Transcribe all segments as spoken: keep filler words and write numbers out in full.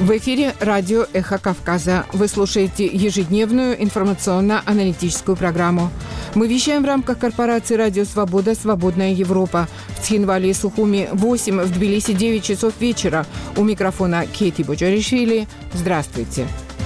В эфире радио «Эхо Кавказа». Вы слушаете ежедневную информационно-аналитическую программу. Мы вещаем в рамках корпорации «Радио Свобода. Свободная Европа». В Цхинвале и Сухуми восемь, в Тбилиси девять часов вечера. У микрофона Кейти Боджаришвили. Здравствуйте.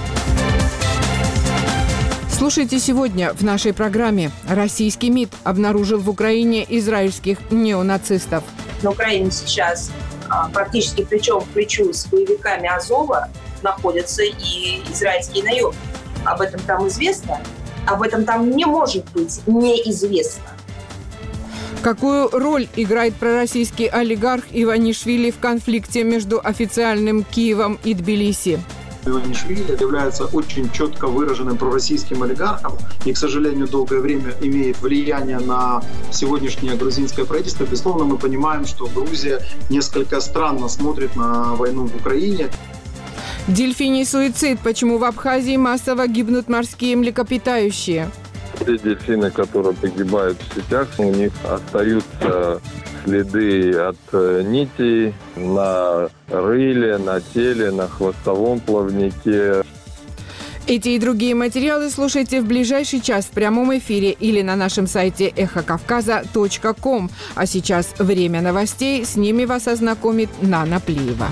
Слушайте сегодня в нашей программе. Российский МИД обнаружил в Украине израильских неонацистов. На Украине сейчас практически плечом к плечу с боевиками Азова находятся и израильские наемники. Об этом там известно, об этом там не может быть неизвестно. Какую роль играет пророссийский олигарх Иванишвили в конфликте между официальным Киевом и Тбилиси? Иванишвили является очень четко выраженным пророссийским олигархом и, к сожалению, долгое время имеет влияние на сегодняшнее грузинское правительство. Безусловно, мы понимаем, что Грузия несколько странно смотрит на войну в Украине. Дельфиний суицид. Почему в Абхазии массово гибнут морские млекопитающие? Те дельфины, которые погибают в сетях, у них остаются следы от нитей на рыле, на теле, на хвостовом плавнике. Эти и другие материалы слушайте в ближайший час в прямом эфире или на нашем сайте эхо кавказа точка ком. А сейчас время новостей. С ними вас ознакомит Нана Плиева.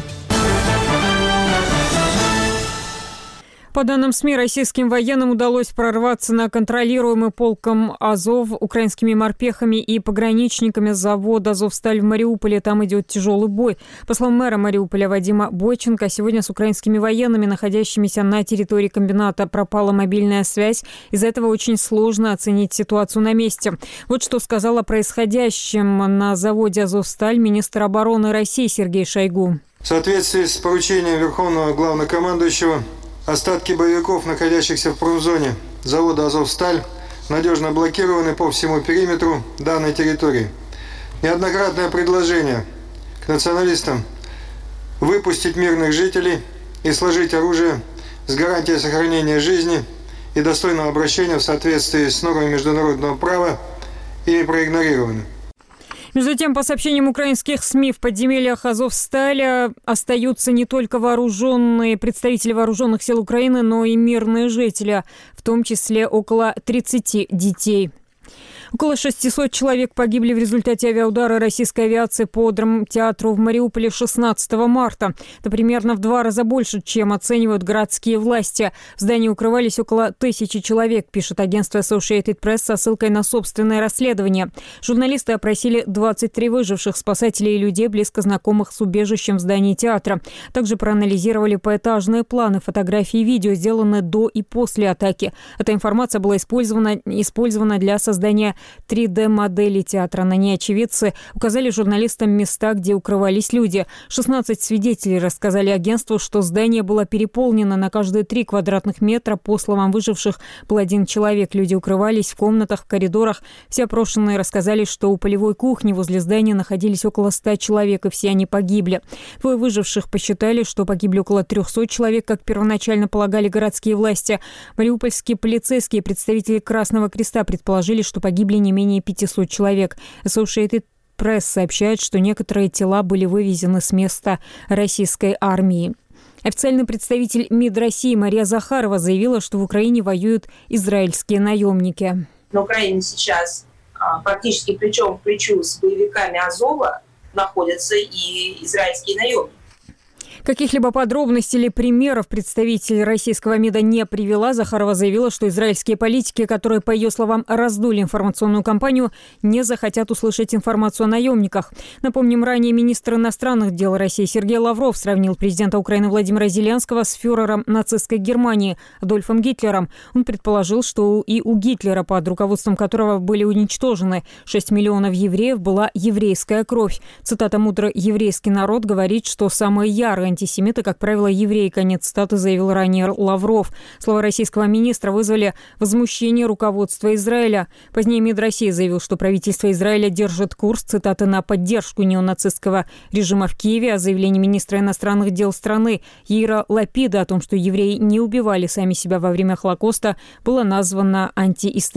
По данным СМИ, российским военным удалось прорваться на контролируемый полком Азов украинскими морпехами и пограничниками завода «Азовсталь» в Мариуполе. Там идет тяжелый бой. По словам мэра Мариуполя Вадима Бойченко, сегодня с украинскими военными, находящимися на территории комбината, пропала мобильная связь. Из-за этого очень сложно оценить ситуацию на месте. Вот что сказал о происходящем на заводе «Азовсталь» министр обороны России Сергей Шойгу. В соответствии с поручением Верховного Главнокомандующего, остатки боевиков, находящихся в промзоне завода «Азовсталь», надежно блокированы по всему периметру данной территории. Неоднократное предложение к националистам выпустить мирных жителей и сложить оружие с гарантией сохранения жизни и достойного обращения в соответствии с нормами международного права ими проигнорированы. Между тем, по сообщениям украинских СМИ, в подземельях Азовсталя остаются не только вооруженные представители вооруженных сил Украины, но и мирные жители, в том числе около тридцати детей. Около шестисот человек погибли в результате авиаудара российской авиации по драмтеатру в Мариуполе шестнадцатого марта. Это примерно в два раза больше, чем оценивают городские власти. В здании укрывались около тысячи человек, пишет агентство Associated Press со ссылкой на собственное расследование. Журналисты опросили двадцать три выживших спасателей и людей, близко знакомых с убежищем в здании театра. Также проанализировали поэтажные планы, фотографии и видео, сделанные до и после атаки. Эта информация была использована, использована для создания три дэ-модели театра. На ней очевидцы указали журналистам места, где укрывались люди. шестнадцать свидетелей рассказали агентству, что здание было переполнено на каждые три квадратных метра. По словам выживших, был один человек. Люди укрывались в комнатах, в коридорах. Все опрошенные рассказали, что у полевой кухни возле здания находились около ста человек, и все они погибли. Двое выживших посчитали, что погибли около трехсот человек, как первоначально полагали городские власти. Мариупольские полицейские и представители Красного Креста предположили, что погибли не менее пятисот человек. Associated Press сообщает, что некоторые тела были вывезены с места российской армии. Официальный представитель МИД России Мария Захарова заявила, что в Украине воюют израильские наемники. На Украине сейчас практически плечом к плечу с боевиками Азова находятся и израильские наемники. Каких-либо подробностей или примеров представитель российского МИДа не привела. Захарова заявила, что израильские политики, которые, по ее словам, раздули информационную кампанию, не захотят услышать информацию о наемниках. Напомним, ранее министр иностранных дел России Сергей Лавров сравнил президента Украины Владимира Зеленского с фюрером нацистской Германии Адольфом Гитлером. Он предположил, что и у Гитлера, под руководством которого были уничтожены шесть миллионов евреев, была еврейская кровь. Цитата: «Мудрый еврейский народ говорит, что самые ярые антисемиты, как правило, евреи», конец цитаты, заявил ранее Лавров. Слова российского министра вызвали возмущение руководства Израиля. Позднее МИД России заявил, что правительство Израиля держит курс, цитата, «на поддержку неонацистского режима в Киеве», а заявление министра иностранных дел страны Яира Лапида о том, что евреи не убивали сами себя во время Холокоста, было названо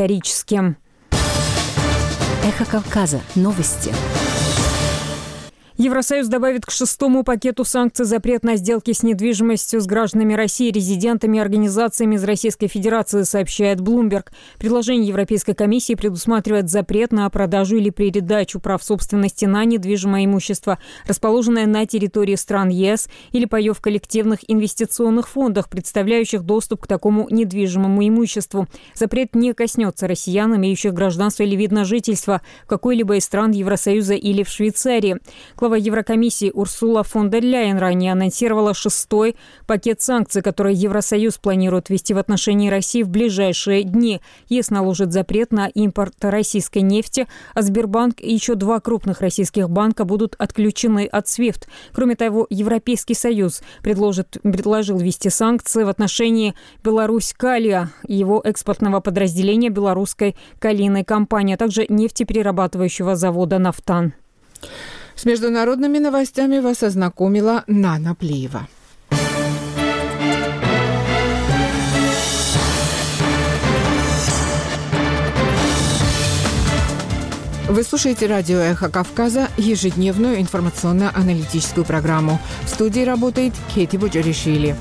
антиисторическим. Эхо Кавказа. Новости. Евросоюз добавит к шестому пакету санкций запрет на сделки с недвижимостью с гражданами России, резидентами и организациями из Российской Федерации, сообщает Bloomberg. Предложение Европейской комиссии предусматривает запрет на продажу или передачу прав собственности на недвижимое имущество, расположенное на территории стран ЕС или паёв в коллективных инвестиционных фондах, представляющих доступ к такому недвижимому имуществу. Запрет не коснется россиян, имеющих гражданство или вид на жительство в какой-либо из стран Евросоюза или в Швейцарии. Глава Еврокомиссии Урсула фон дер Ляйен ранее анонсировала шестой пакет санкций, который Евросоюз планирует ввести в отношении России в ближайшие дни. ЕС наложит запрет на импорт российской нефти, а Сбербанк и еще два крупных российских банка будут отключены от свифт. Кроме того, Европейский Союз предложит, предложил ввести санкции в отношении Беларусь-Калия и его экспортного подразделения белорусской калийной компании, а также нефтеперерабатывающего завода «Нафтан». С международными новостями вас ознакомила Нана Плиева. Вы слушаете радио «Эхо Кавказа», ежедневную информационно-аналитическую программу. В студии работает Кети Буджаришвили.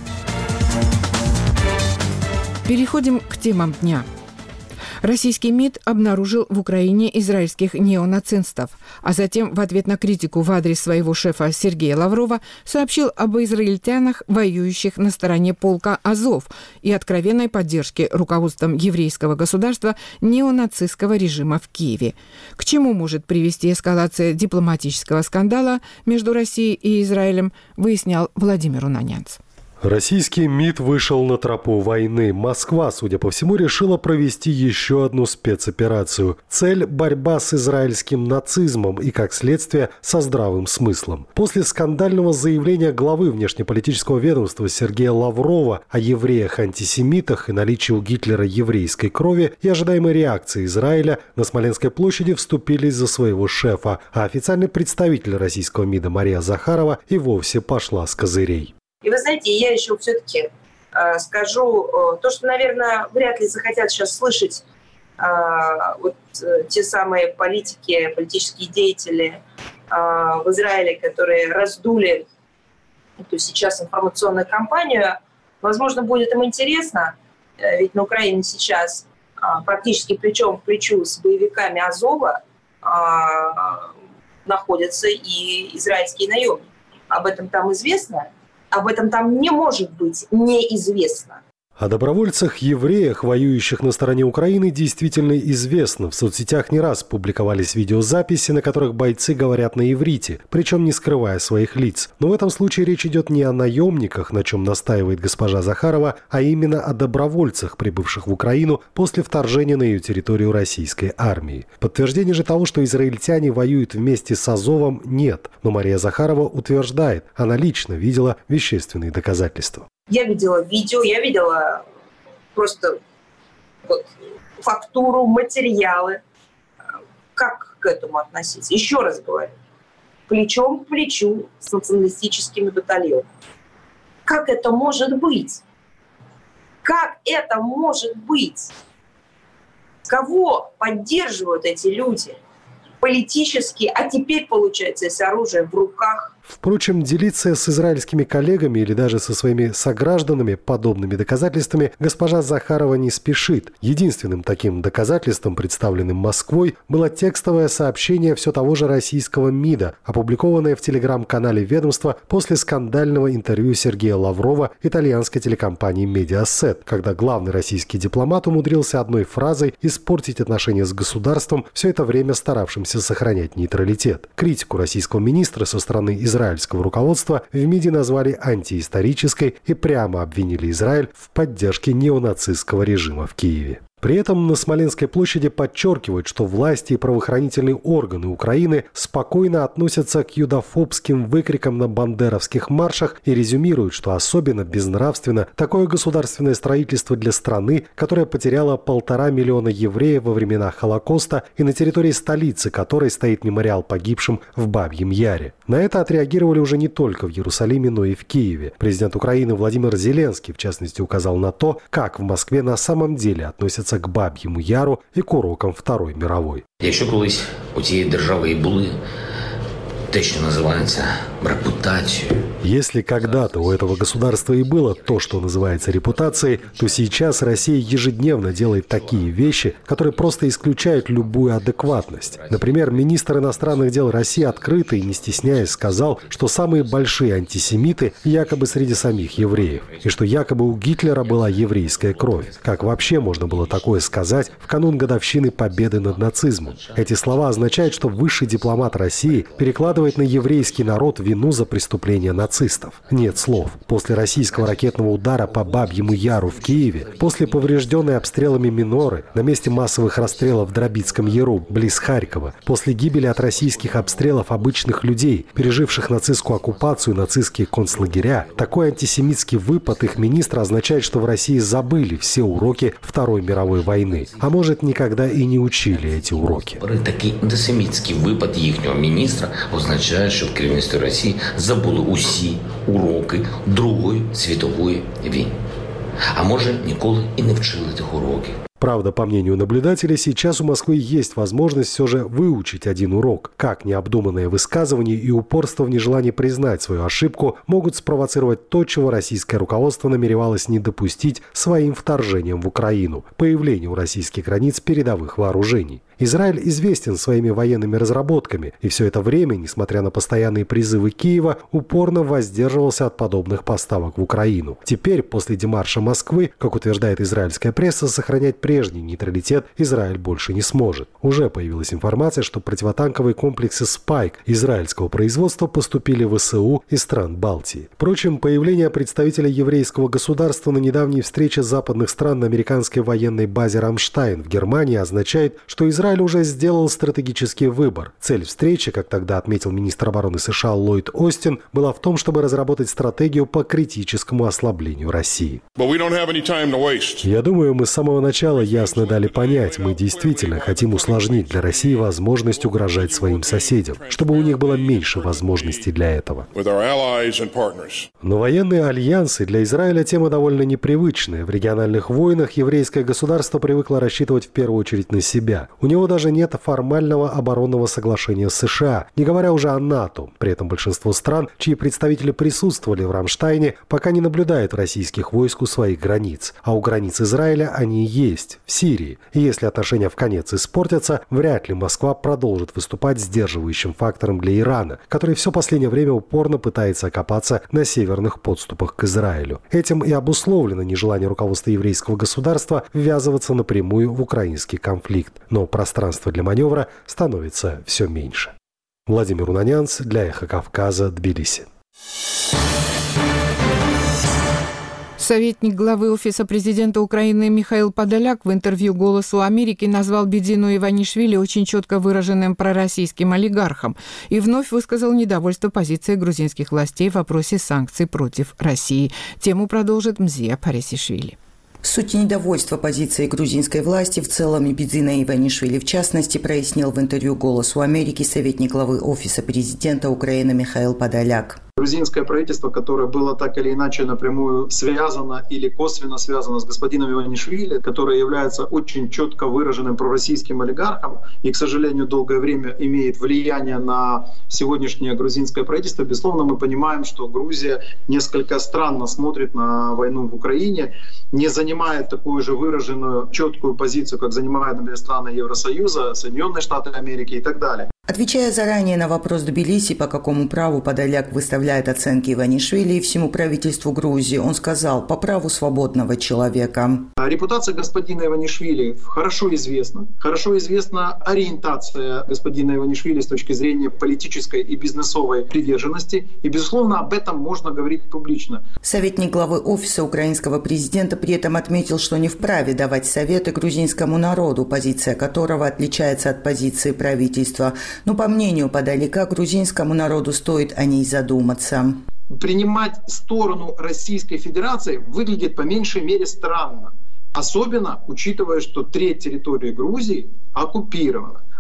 Переходим к темам дня. Российский МИД обнаружил в Украине израильских неонацистов, а затем в ответ на критику в адрес своего шефа Сергея Лаврова сообщил об израильтянах, воюющих на стороне полка «Азов» и откровенной поддержке руководством еврейского государства неонацистского режима в Киеве. К чему может привести эскалация дипломатического скандала между Россией и Израилем, выяснял Владимир Унанянц. Российский МИД вышел на тропу войны. Москва, судя по всему, решила провести еще одну спецоперацию. Цель – борьба с израильским нацизмом и, как следствие, со здравым смыслом. После скандального заявления главы внешнеполитического ведомства Сергея Лаврова о евреях-антисемитах и наличии у Гитлера еврейской крови и ожидаемой реакции Израиля на Смоленской площади вступились за своего шефа, а официальный представитель российского МИДа Мария Захарова и вовсе пошла с козырей. И вы знаете, я еще все-таки э, скажу э, то, что, наверное, вряд ли захотят сейчас слышать э, вот э, те самые политики, политические деятели э, в Израиле, которые раздули эту сейчас информационную кампанию. Возможно, будет им интересно, э, ведь на Украине сейчас э, практически плечом к плечу с боевиками Азова э, находятся и израильские наемники. Об этом там известно. Об этом там не может быть неизвестно. О добровольцах-евреях, воюющих на стороне Украины, действительно известно. В соцсетях не раз публиковались видеозаписи, на которых бойцы говорят на иврите, причем не скрывая своих лиц. Но в этом случае речь идет не о наемниках, на чем настаивает госпожа Захарова, а именно о добровольцах, прибывших в Украину после вторжения на ее территорию российской армии. Подтверждение же того, что израильтяне воюют вместе с Азовом, нет. Но Мария Захарова утверждает, она лично видела вещественные доказательства. Я видела видео, я видела просто вот, фактуру, материалы. Как к этому относиться? Еще раз говорю, плечом к плечу с националистическими батальонами. Как это может быть? Как это может быть? Кого поддерживают эти люди? Политически, а теперь, получается, с оружием в руках. Впрочем, делиться с израильскими коллегами или даже со своими согражданами подобными доказательствами госпожа Захарова не спешит. Единственным таким доказательством, представленным Москвой, было текстовое сообщение все того же российского МИДа, опубликованное в телеграм-канале ведомства после скандального интервью Сергея Лаврова итальянской телекомпании Mediaset, когда главный российский дипломат умудрился одной фразой испортить отношения с государством, все это время старавшимся сохранять нейтралитет. Критику российского министра со стороны израильского руководства в МИДе назвали антиисторической и прямо обвинили Израиль в поддержке неонацистского режима в Киеве. При этом на Смоленской площади подчеркивают, что власти и правоохранительные органы Украины спокойно относятся к юдофобским выкрикам на бандеровских маршах и резюмируют, что особенно безнравственно такое государственное строительство для страны, которая потеряла полтора миллиона евреев во времена Холокоста и на территории столицы которой стоит мемориал погибшим в Бабьем Яре. На это отреагировали уже не только в Иерусалиме, но и в Киеве. Президент Украины Владимир Зеленский, в частности, указал на то, как в Москве на самом деле относятся к Баб'єму Яру і к урокам Второї мирової. Якщо колись у цієї держави і були те, що називається репутацією. Если когда-то у этого государства и было то, что называется репутацией, то сейчас Россия ежедневно делает такие вещи, которые просто исключают любую адекватность. Например, министр иностранных дел России открыто и не стесняясь сказал, что самые большие антисемиты якобы среди самих евреев, и что якобы у Гитлера была еврейская кровь. Как вообще можно было такое сказать в канун годовщины победы над нацизмом? Эти слова означают, что высший дипломат России перекладывает на еврейский народ вину за преступления нацистов. Нет слов. После российского ракетного удара по Бабьему Яру в Киеве, после поврежденной обстрелами Миноры, на месте массовых расстрелов в Дробицком Яру, близ Харькова, после гибели от российских обстрелов обычных людей, переживших нацистскую оккупацию, нацистские концлагеря, такой антисемитский выпад их министра означает, что в России забыли все уроки Второй мировой войны, а может, никогда и не учили эти уроки. Такий антисемітський випад їхнього міністра означає, що в керівництві Росії забули усі уроки Другої світової війни. А може, ніколи і не вчили тих уроків. Правда, по мнению наблюдателей, сейчас у Москвы есть возможность все же выучить один урок, как необдуманное высказывание и упорство в нежелании признать свою ошибку могут спровоцировать то, чего российское руководство намеревалось не допустить своим вторжением в Украину – появлению у российских границ передовых вооружений. Израиль известен своими военными разработками, и все это время, несмотря на постоянные призывы Киева, упорно воздерживался от подобных поставок в Украину. Теперь, после демарша Москвы, как утверждает израильская пресса, сохранять прежний нейтралитет Израиль больше не сможет. Уже появилась информация, что противотанковые комплексы «Спайк» израильского производства поступили в ВСУ из стран Балтии. Впрочем, появление представителя еврейского государства на недавней встрече западных стран на американской военной базе «Рамштайн» в Германии означает, что Израиль Израиль уже сделал стратегический выбор. Цель встречи, как тогда отметил министр обороны США Ллойд Остин, была в том, чтобы разработать стратегию по критическому ослаблению России. Я думаю, мы с самого начала ясно дали понять, мы действительно хотим усложнить для России возможность угрожать своим соседям, чтобы у них было меньше возможностей для этого. Но военные альянсы для Израиля тема довольно непривычная. В региональных войнах еврейское государство привыкло рассчитывать в первую очередь на себя. У него даже нет формального оборонного соглашения с США, не говоря уже о НАТО. При этом большинство стран, чьи представители присутствовали в Рамштайне, пока не наблюдают российских войск у своих границ. А у границ Израиля они есть, в Сирии. И если отношения вконец испортятся, вряд ли Москва продолжит выступать сдерживающим фактором для Ирана, который все последнее время упорно пытается окопаться на северных подступах к Израилю. Этим и обусловлено нежелание руководства еврейского государства ввязываться напрямую в украинский конфликт. Но пространство для маневра становится все меньше. Владимир Унанянц для «Эхо Кавказа», Тбилиси. Советник главы Офиса президента Украины Михаил Подоляк в интервью «Голосу Америки» назвал Бедзину Иванишвили очень четко выраженным пророссийским олигархом и вновь высказал недовольство позицией грузинских властей в вопросе санкций против России. Тему продолжит Мзия Парисишвили. Суть недовольства позицией грузинской власти в целом и Бедзина Иванишвили в частности прояснил в интервью «Голосу Америки» советник главы Офиса президента Украины Михаил Подоляк. Грузинское правительство, которое было так или иначе напрямую связано или косвенно связано с господином Иванишвили, которое является очень четко выраженным пророссийским олигархом и, к сожалению, долгое время имеет влияние на сегодняшнее грузинское правительство, безусловно, мы понимаем, что Грузия несколько странно смотрит на войну в Украине, не занимает такую же выраженную четкую позицию, как занимают, например, страны Евросоюза, Соединенные Штаты Америки и так далее. Отвечая заранее на вопрос Тбилиси, по какому праву Подоляк выставляет оценки Иванишвили и всему правительству Грузии, он сказал: по праву свободного человека. Репутация господина Иванишвили хорошо известна. Хорошо известна ориентация господина Иванишвили с точки зрения политической и бизнесовой приверженности. И, безусловно, об этом можно говорить публично. Советник главы Офиса украинского президента при этом отметил, что не вправе давать советы грузинскому народу, позиция которого отличается от позиции правительства. Но, по мнению Подоляка, грузинскому народу стоит о ней задуматься. Принимать сторону Российской Федерации выглядит по меньшей мере странно. Особенно учитывая, что треть территории Грузии оккупирована.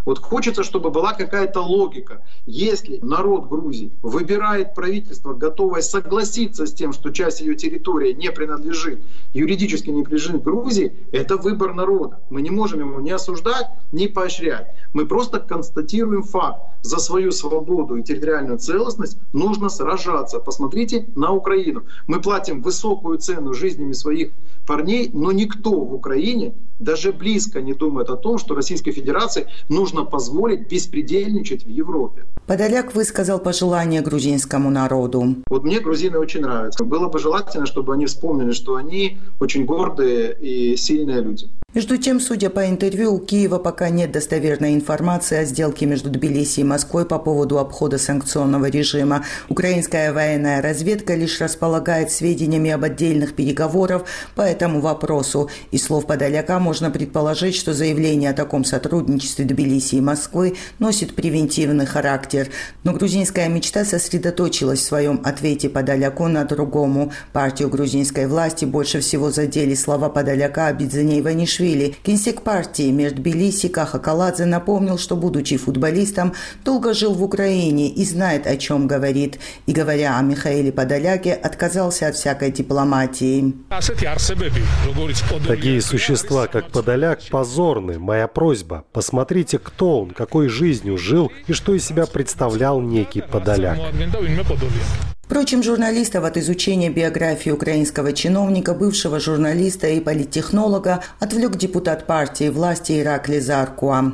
Вот хочется, чтобы была какая-то логика. Если народ Грузии выбирает правительство, готовое согласиться с тем, что часть ее территории не принадлежит, юридически не принадлежит Грузии, это выбор народа. Мы не можем его ни осуждать, ни поощрять. Мы просто констатируем факт. За свою свободу и территориальную целостность нужно сражаться. Посмотрите на Украину. Мы платим высокую цену жизнями своих парней, но никто в Украине даже близко не думает о том, что Российской Федерации нужно позволить беспредельничать в Европе. Подоляк высказал пожелание грузинскому народу. Вот мне грузины очень нравятся. Было бы желательно, чтобы они вспомнили, что они очень гордые и сильные люди. Между тем, судя по интервью, у Киева пока нет достоверной информации о сделке между Тбилиси и Москвой по поводу обхода санкционного режима. Украинская военная разведка лишь располагает сведениями об отдельных переговорах по этому вопросу. Из слов Подоляка можно предположить, что заявление о таком сотрудничестве Тбилиси и Москвы носит превентивный характер. Но грузинская мечта сосредоточилась в своем ответе Подоляку на другому. Партию грузинской власти больше всего задели слова Подоляка о Бидзине Иванишвили. Генсек партии Мир Тбилиси Каха Каладзе напомнил, что, будучи футболистом, долго жил в Украине и знает, о чем говорит. И, говоря о Михаиле Подоляке, отказался от всякой дипломатии. Такие существа, как Подоляк, позорны. Моя просьба. Посмотрите, кто он, какой жизнью жил и что из себя представлял некий Подоляк. Впрочем, журналистов от изучения биографии украинского чиновника, бывшего журналиста и политтехнолога отвлек депутат партии власти Иракли Заркуа.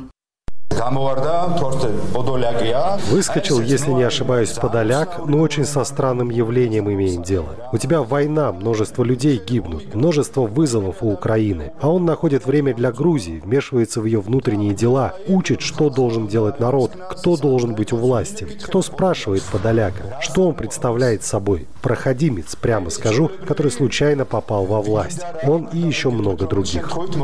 Выскочил, если не ошибаюсь, Подоляк, но очень со странным явлением имеем дело. У тебя война, множество людей гибнут, множество вызовов у Украины. А он находит время для Грузии, вмешивается в ее внутренние дела, учит, что должен делать народ, кто должен быть у власти, кто спрашивает Подоляка, что он представляет собой. Проходимец, прямо скажу, который случайно попал во власть. Он и еще много других.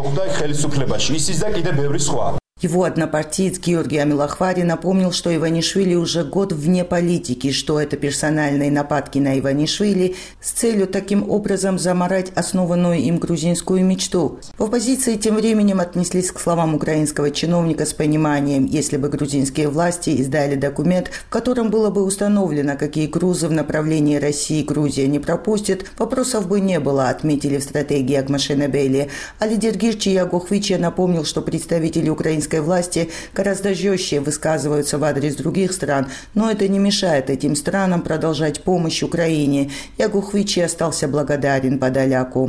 Его однопартиец Георгий Амилахвари напомнил, что Иванишвили уже год вне политики, что это персональные нападки на Иванишвили с целью таким образом заморать основанную им грузинскую мечту. В оппозиции тем временем отнеслись к словам украинского чиновника с пониманием, если бы грузинские власти издали документ, в котором было бы установлено, какие грузы в направлении России Грузия не пропустит, вопросов бы не было, отметили в стратегии Агмашенебели. А лидер Гирчи Ягухвича напомнил, что представители украинской власти гораздо жестче высказываются в адрес других стран, но это не мешает этим странам продолжать помощь Украине. Ягухвичи остался благодарен Подоляку.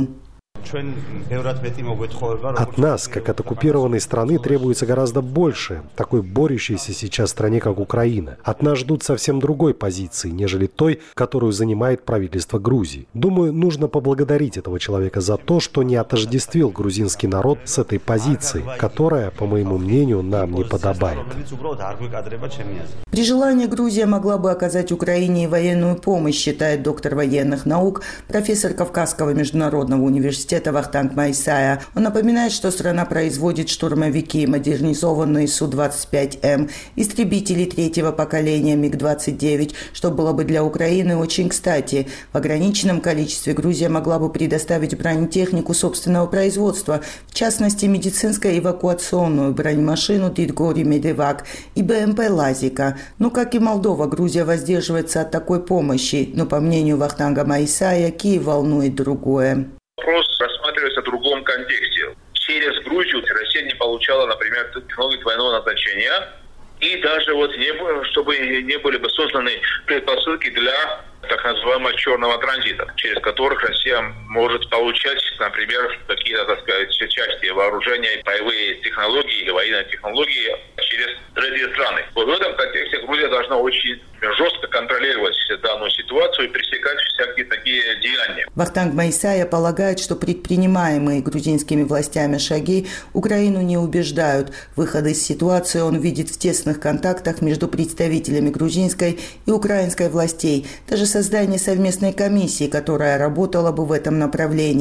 От нас, как от оккупированной страны, требуется гораздо больше такой борющейся сейчас стране, как Украина. От нас ждут совсем другой позиции, нежели той, которую занимает правительство Грузии. Думаю, нужно поблагодарить этого человека за то, что не отождествил грузинский народ с этой позицией, которая, по моему мнению, нам не подобает. При желании Грузия могла бы оказать Украине военную помощь, считает доктор военных наук, профессор Кавказского международного университета Вахтанг Майсая. Он напоминает, что страна производит штурмовики, модернизованные Су двадцать пять М, истребители третьего поколения Миг двадцать девять, что было бы для Украины очень кстати. В ограниченном количестве Грузия могла бы предоставить бронетехнику собственного производства, в частности, медицинско-эвакуационную бронемашину Дидгори Медевак и БМП Лазика. Но, как и Молдова, Грузия воздерживается от такой помощи. Но, по мнению Вахтанга Майсая, Киев волнует другое. Вопрос рассматривается в другом контексте. Через Грузию Россия не получала, например, технологии двойного назначения, и даже вот не было, чтобы не были бы созданы предпосылки для так называемого черного транзита, через которых Россия может получать, например, какие-то, так сказать, части вооружения, боевые технологии или военные технологии через третьи страны. Вот в этом контексте Грузия должна очень жестко контролировать данную ситуацию и пресекать всякие такие деяния. Вахтанг Майсая полагает, что предпринимаемые грузинскими властями шаги Украину не убеждают. Выход из ситуации он видит в тесных контактах между представителями грузинской и украинской властей. Даже создание совместной комиссии, которая работала бы в этом направлении.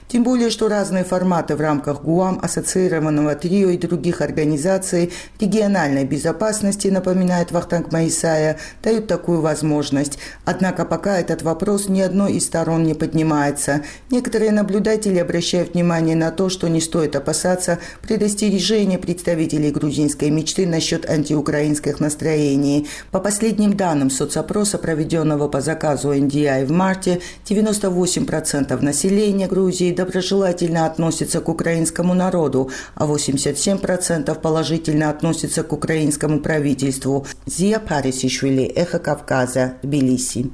Тем более, что разные форматы в рамках ГУАМ, ассоциированного трио и других организаций региональной безопасности, напоминает Вахтанг Маисая, дают такую возможность. Однако пока этот вопрос ни одной из сторон не поднимается. Некоторые наблюдатели обращают внимание на то, что не стоит опасаться предостережения представителей грузинской мечты насчет антиукраинских настроений. По последним данным соцопроса, проведенного по заказу эн ди ай в марте, девяносто восемь процентов населения Грузии доброжелательно относятся к украинскому народу, а восемьдесят семь процентов положительно относятся к украинскому правительству. Зия Парисишвили, Эхо Кавказа, Тбилиси.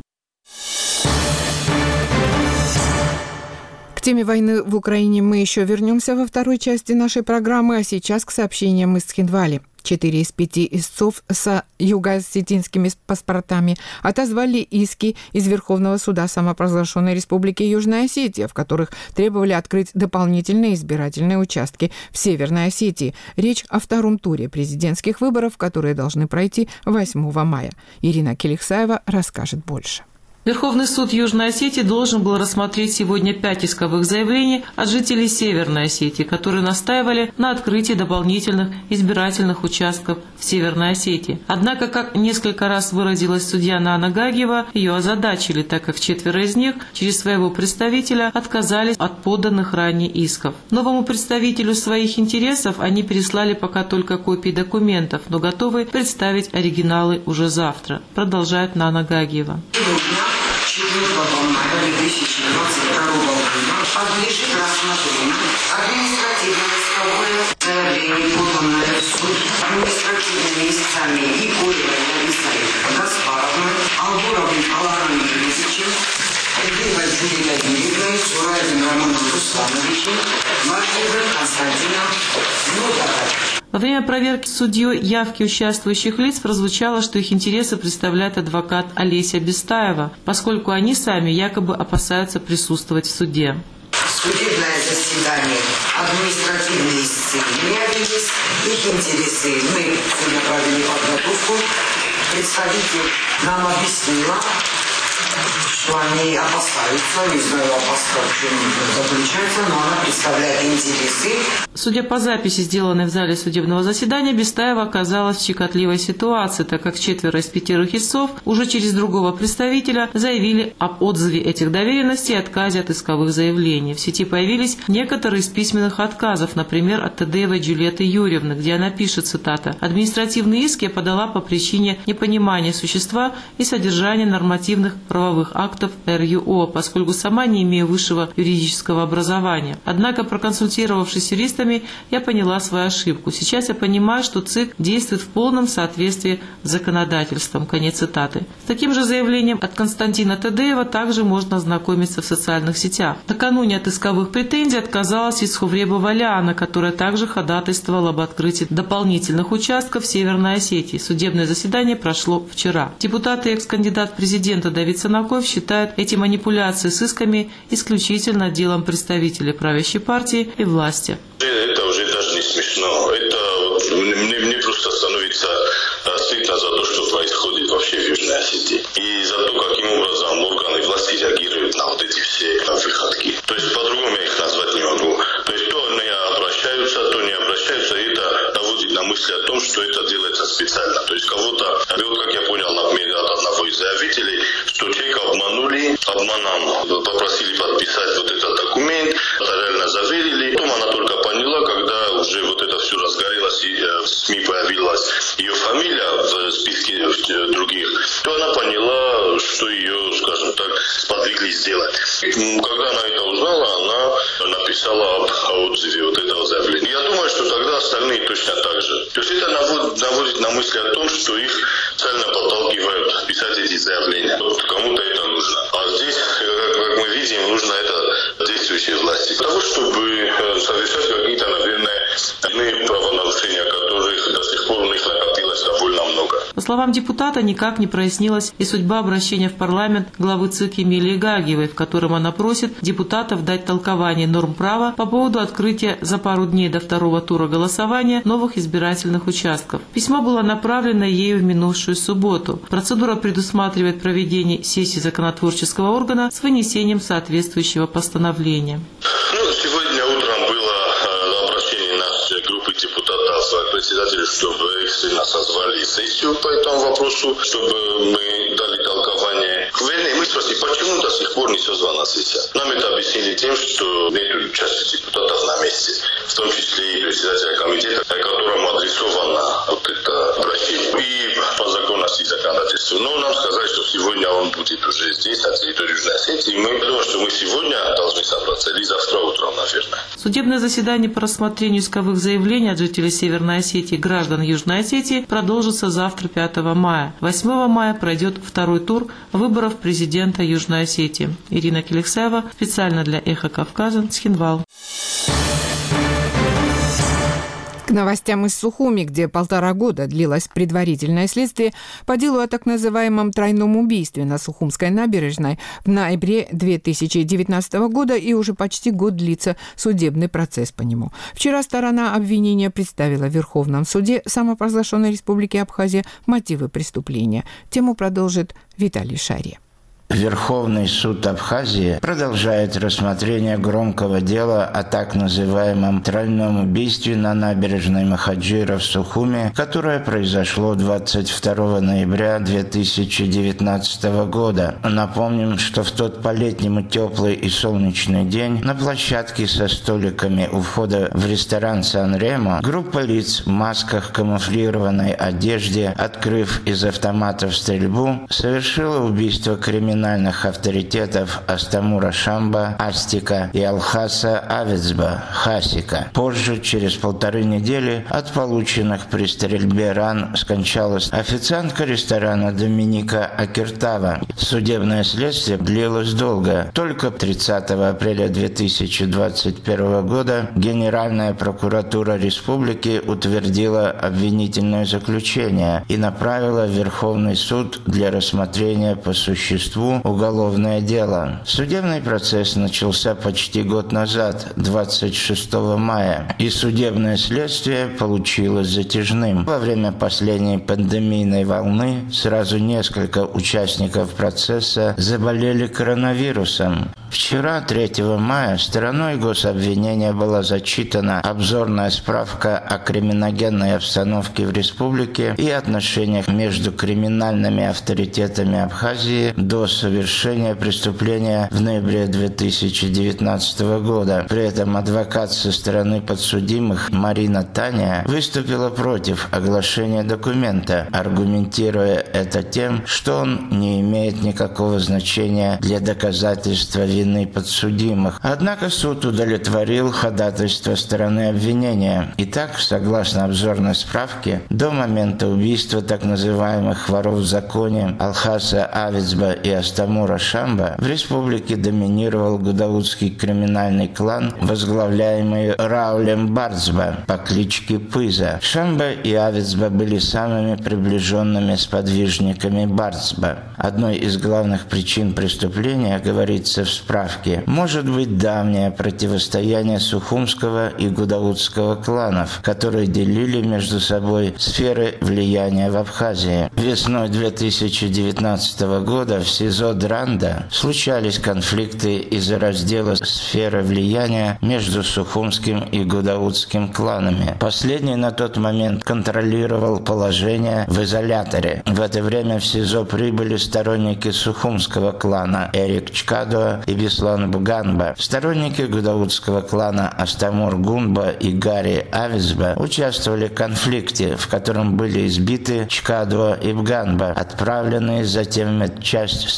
К теме войны в Украине мы еще вернемся во второй части нашей программы, а сейчас к сообщениям из Цхинвали. Четыре из пяти истцов с юго-осетинскими паспортами отозвали иски из Верховного суда самопровозглашенной Республики Южная Осетия, в которых требовали открыть дополнительные избирательные участки в Северной Осетии. Речь о втором туре президентских выборов, которые должны пройти восьмого мая. Ирина Келихсаева расскажет больше. Верховный суд Южной Осетии должен был рассмотреть сегодня пять исковых заявлений от жителей Северной Осетии, которые настаивали на открытии дополнительных избирательных участков в Северной Осетии. Однако, как несколько раз выразилась судья Нана Гагиева, ее озадачили, так как четверо из них через своего представителя отказались от поданных ранее исков. Новому представителю своих интересов они переслали пока только копии документов, но готовы представить оригиналы уже завтра, продолжает Нана Гагиева. четвёртого мая две тысячи двадцать второго года подлежит рассмотрению административно-исковое заявление, поданное в суд административными истцами Егоровой Елисаветой Гаспаровной, Албуровым Аланом Юрьевичем, Ильевой Джулией Юрьевной, Сураевым Романом Руслановичем, Машевым Константином Нудовичем. Во время проверки судьей явки участвующих лиц прозвучало, что их интересы представляет адвокат Олеся Бестаева, поскольку они сами якобы опасаются присутствовать в суде. Судебное заседание административные истцы не явились, их интересы мы сегодня провели подготовку. Представитель нам объяснила, что они опасаются, не знаю, опаска в чем заключается, но она представляет интересы. Судя по записи, сделанной в зале судебного заседания, Бестаева оказалась в щекотливой ситуации, так как четверо из пятерых истцов уже через другого представителя заявили об отзыве этих доверенностей и отказе от исковых заявлений. В сети появились некоторые из письменных отказов, например, от Тадеевой Джульетты Юрьевны, где она пишет, цитата, «Административные иски я подала по причине непонимания существа и содержания нормативных правовых актов эр ю о, поскольку сама не имею высшего юридического образования. Однако, проконсультировавшись с юристами, я поняла свою ошибку. Сейчас я понимаю, что ЦИК действует в полном соответствии с законодательством». Конец цитаты. С таким же заявлением от Константина Тадеева также можно ознакомиться в социальных сетях. Накануне от исковых претензий отказалась и Схувребова Лиана, которая также ходатайствовала об открытии дополнительных участков в Северной Осетии. Судебное заседание прошло вчера. Депутат и экс-кандидат президента Давид Санаков считает эти манипуляции с исками исключительно делом представителей правящей партии и власти. Это уже даже не смешно. Это мне, мне просто становится стыдно за то, что происходит вообще в Южной Осетии. И за то, каким образом органы власти реагируют на вот эти все выходки. То есть по-другому я их назвать не могу. То есть то они обращаются, то не обращаются, и это наводит на мысли о том, что это делается специально. То есть кого-то, вот как я понял, например, от одного из заявителей, что человека обманули, обманом попросили подписать вот этот документ, реально заверили. Потом она только поняла, когда уже вот это все разгорелось и в СМИ появилась ее фамилия в списке других, то она поняла, что ее, скажем так, сподвигли сделать. Когда она это узнала, она написала об отзыве вот этого заявления. Я думаю, что тогда остальные точно так же. То есть это наводит, наводит на мысли о том, что их специально подталкивают писать эти заявления. Вот кому-то это нужно. А здесь, как мы видим, нужно это действующей власти. Для того, чтобы совершать какие-то, наверное, иные правонарушения, которых до сих пор у них накопилось довольно много. По словам депутата, никак не прояснилась и судьба обращения в парламент главы ЦИК Емелии Гагиевой, в котором она просит депутатов дать толкование норм права по поводу открытия за пару дней до второго тура голосования новых избирательных участков. Письмо было направлено ею в минувшую субботу. Процедура предусматривает проведение сессии законотворческого органа с вынесением соответствующего постановления. Ну, сегодня утром было э, обращение нашей группы депутатов к председателю, чтобы экстренно созвали сессию по этому вопросу, чтобы мы дали толкование. Вернее, мы спросили, почему до сих пор не созвана сессия. Нам это объяснили тем, что нет части депутатов на месте, в том числе и председателя комитета, которому адресовано вот это обращение. И по законности и законодательству. Но нам сказали, что сегодня он будет уже здесь, на территории Южной Осетии. Мы думаем, что мы сегодня должны собраться, или завтра утром, наверное. Судебное заседание по рассмотрению исковых заявлений от жителей Северной Осетии и граждан Южной Осетии продолжится завтра, пятого мая. восьмого мая пройдет второй тур выборов президента Южной Осетии. Ирина Келексаева, специально для «Эхо Кавказа», Цхинвал. К новостям из Сухуми, где полтора года длилось предварительное следствие по делу о так называемом тройном убийстве на Сухумской набережной в ноябре две тысячи девятнадцатого года, и уже почти год длится судебный процесс по нему. Вчера сторона обвинения представила в Верховном суде самопровозглашенной Республики Абхазия мотивы преступления. Тему продолжит Виталий Шари. Верховный суд Абхазии продолжает рассмотрение громкого дела о так называемом тройном убийстве на набережной Махаджира в Сухуми, которое произошло двадцать второго ноября две тысячи девятнадцатого года. Напомним, что в тот по-летнему теплый и солнечный день на площадке со столиками у входа в ресторан Сан-Ремо группа лиц в масках, камуфлированной одежде, открыв из автоматов стрельбу, совершила убийство криминальных авторитетов Астамура Шамба, Астика и Алхаса Авицба, Хасика. Позже, через полторы недели от полученных при стрельбе ран, скончалась официантка ресторана Доминика Акиртава. Судебное следствие длилось долго. Только тридцатого апреля две тысячи двадцать первого года Генеральная прокуратура республики утвердила обвинительное заключение и направила в Верховный суд для рассмотрения по существу уголовное дело. Судебный процесс начался почти год назад, двадцать шестого мая, и судебное следствие получилось затяжным. Во время последней пандемийной волны сразу несколько участников процесса заболели коронавирусом. Вчера, третьего мая, стороной гособвинения была зачитана обзорная справка о криминогенной обстановке в республике и отношениях между криминальными авторитетами Абхазии до совершения преступления в ноябре две тысячи девятнадцатого года. При этом адвокат со стороны подсудимых Марина Таня выступила против оглашения документа, аргументируя это тем, что он не имеет никакого значения для доказательства вины подсудимых. Однако суд удовлетворил ходатайство стороны обвинения. Итак, согласно обзорной справке, до момента убийства так называемых воров в законе Алхаса Авицба и Астамура Шамба в республике доминировал гудаутский криминальный клан, возглавляемый Раулем Барцба по кличке Пыза. Шамба и Авицба были самыми приближенными сподвижниками Барцба. Одной из главных причин преступления, говорится в справке, может быть давнее противостояние Сухумского и Гудаутского кланов, которые делили между собой сферы влияния в Абхазии. Весной две тысячи девятнадцатого года в СИЗО Дранда случались конфликты из-за раздела сферы влияния между Сухумским и Гудаутским кланами. Последний на тот момент контролировал положение в изоляторе. В это время в СИЗО прибыли сторонники Сухумского клана Эрик Чкадо и Беслан Бганба. Сторонники гудаутского клана Астамур Гунба и Гарри Авицба участвовали в конфликте, в котором были избиты Чкадо и Бганба, отправленные затем в медчасть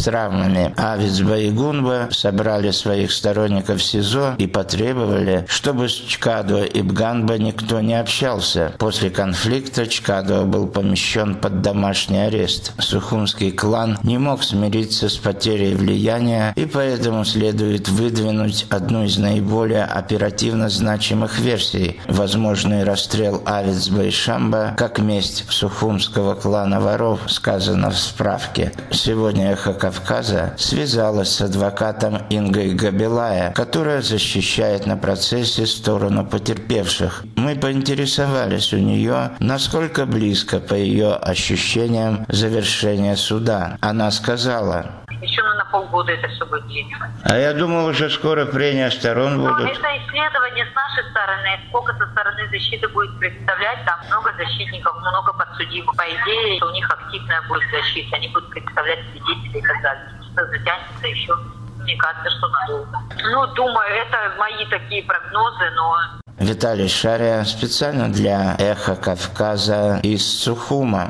травмами. Авицба и Гунба собрали своих сторонников в СИЗО и потребовали, чтобы с Чкадо и Бганба никто не общался. После конфликта Чкадо был помещен под домашний арест. Сухумский клан не мог смириться с потерей влияния, и поэтому следует выдвинуть одну из наиболее оперативно значимых версий – возможный расстрел Авицба и Шамба как месть сухумского клана воров, сказано в справке. Сегодня «Эхо Кавказа» связалась с адвокатом Ингой Габилая, которая защищает на процессе сторону потерпевших. Мы поинтересовались у нее, насколько близко, по ее ощущениям, завершение суда. Она сказала: еще ну, на полгода это все будет длиться. А я думал, уже скоро прения сторон будут. Но это исследование с нашей стороны. Сколько со стороны защиты будет представлять, там много защитников, много подсудимых. По идее, у них активная будет защита. Они будут представлять свидетелей и так далее. Что затянется еще, мне кажется, что надолго. Ну, думаю, это мои такие прогнозы, но... Виталий Шария специально для «Эхо Кавказа» из Сухума.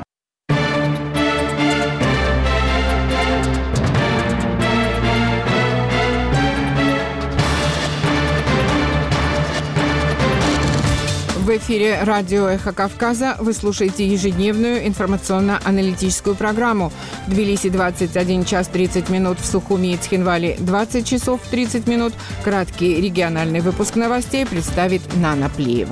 В эфире радио «Эхо Кавказа» вы слушаете ежедневную информационно-аналитическую программу. В Тбилиси двадцать один час тридцать минут, в Сухуми и Цхинвале двадцать часов тридцать минут. Краткий региональный выпуск новостей представит Нана Плиева.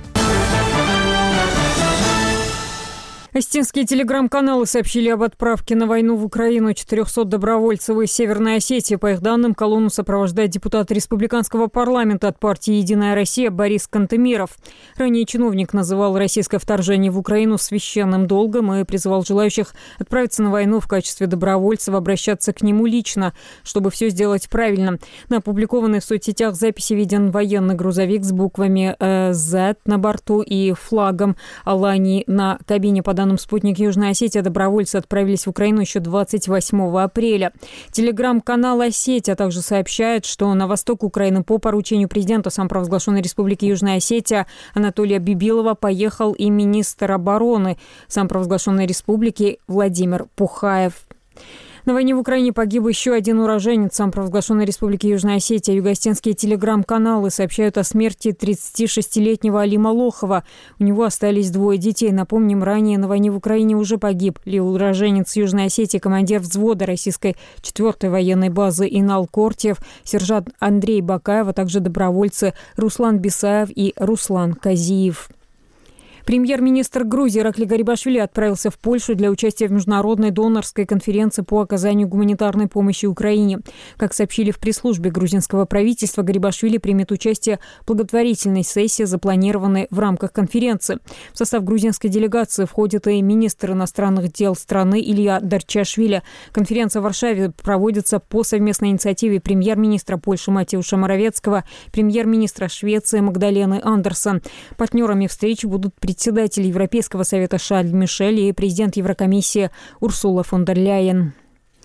Осетинские телеграм-каналы сообщили об отправке на войну в Украину четырехсот добровольцев из Северной Осетии. По их данным, колонну сопровождает депутат республиканского парламента от партии «Единая Россия» Борис Кантемиров. Ранее чиновник называл российское вторжение в Украину священным долгом и призывал желающих отправиться на войну в качестве добровольцев обращаться к нему лично, чтобы все сделать правильно. На опубликованной в соцсетях записи виден военный грузовик с буквами «З» на борту и флагом Алании на кабине. По данным «Спутник Южной Осетии», добровольцы отправились в Украину еще двадцать восьмого апреля. Телеграм-канал «Осетия» также сообщает, что на восток Украины по поручению президента самопровозглашенной Республики Южная Осетия Анатолия Бибилова поехал и министр обороны самопровозглашенной республики Владимир Пухаев. На войне в Украине погиб еще один уроженец самопровозглашенной Республики Южная Осетия. Югостинские телеграм-каналы сообщают о смерти тридцатишестилетнего Алима Лохова. У него остались двое детей. Напомним, ранее на войне в Украине уже погиб уроженец Южной Осетии, командир взвода российской четвертой военной базы Инал Кортьев, сержант Андрей Бакаев, а также добровольцы Руслан Бисаев и Руслан Казиев. Премьер-министр Грузии Иракли Гарибашвили отправился в Польшу для участия в международной донорской конференции по оказанию гуманитарной помощи Украине. Как сообщили в пресс-службе грузинского правительства, Гарибашвили примет участие в благотворительной сессии, запланированной в рамках конференции. В состав грузинской делегации входит и министр иностранных дел страны Илья Дарчашвили. Конференция в Варшаве проводится по совместной инициативе премьер-министра Польши Матеуша Моровецкого, премьер-министра Швеции Магдалены Андерсон. Партнерами встречи будут председатель Европейского совета Шарль Мишель и президент Еврокомиссии Урсула фон дер Ляйен.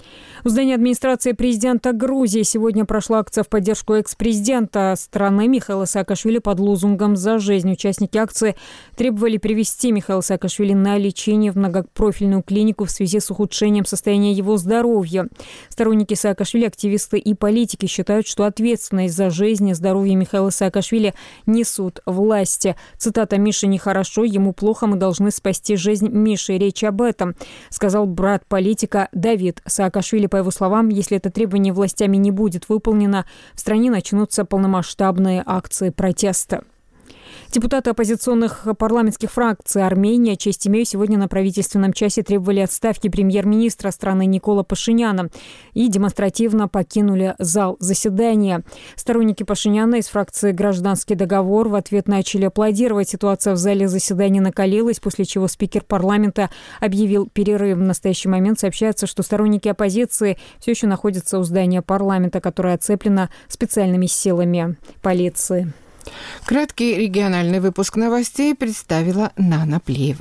В здании администрации президента Грузии сегодня прошла акция в поддержку экс-президента страны Михаила Саакашвили под лозунгом «За жизнь». Участники акции требовали привезти Михаила Саакашвили на лечение в многопрофильную клинику в связи с ухудшением состояния его здоровья. Сторонники Саакашвили, активисты и политики считают, что ответственность за жизнь и здоровье Михаила Саакашвили несут власти. Цитата: «Мише нехорошо, ему плохо, мы должны спасти жизнь Миши». Речь об этом сказал брат политика Давид Саакашвили. По его словам, если это требование властями не будет выполнено, в стране начнутся полномасштабные акции протеста. Депутаты оппозиционных парламентских фракций Армения, честь имею, сегодня на правительственном часе требовали отставки премьер-министра страны Никола Пашиняна и демонстративно покинули зал заседания. Сторонники Пашиняна из фракции «Гражданский договор» в ответ начали аплодировать. Ситуация в зале заседания накалилась, после чего спикер парламента объявил перерыв. В настоящий момент сообщается, что сторонники оппозиции все еще находятся у здания парламента, которое оцеплено специальными силами полиции. Краткий региональный выпуск новостей представила Нана Плиева.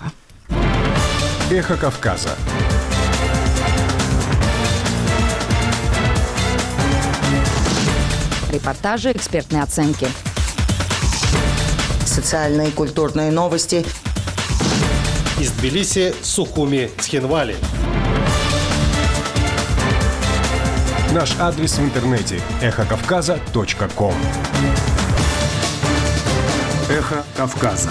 Эхо Кавказа. Репортажи, экспертные оценки. Социальные и культурные новости. Из Тбилиси, Сухуми, Цхинвали. Наш адрес в интернете эхо кавказа точка ком. Эхо Кавказа.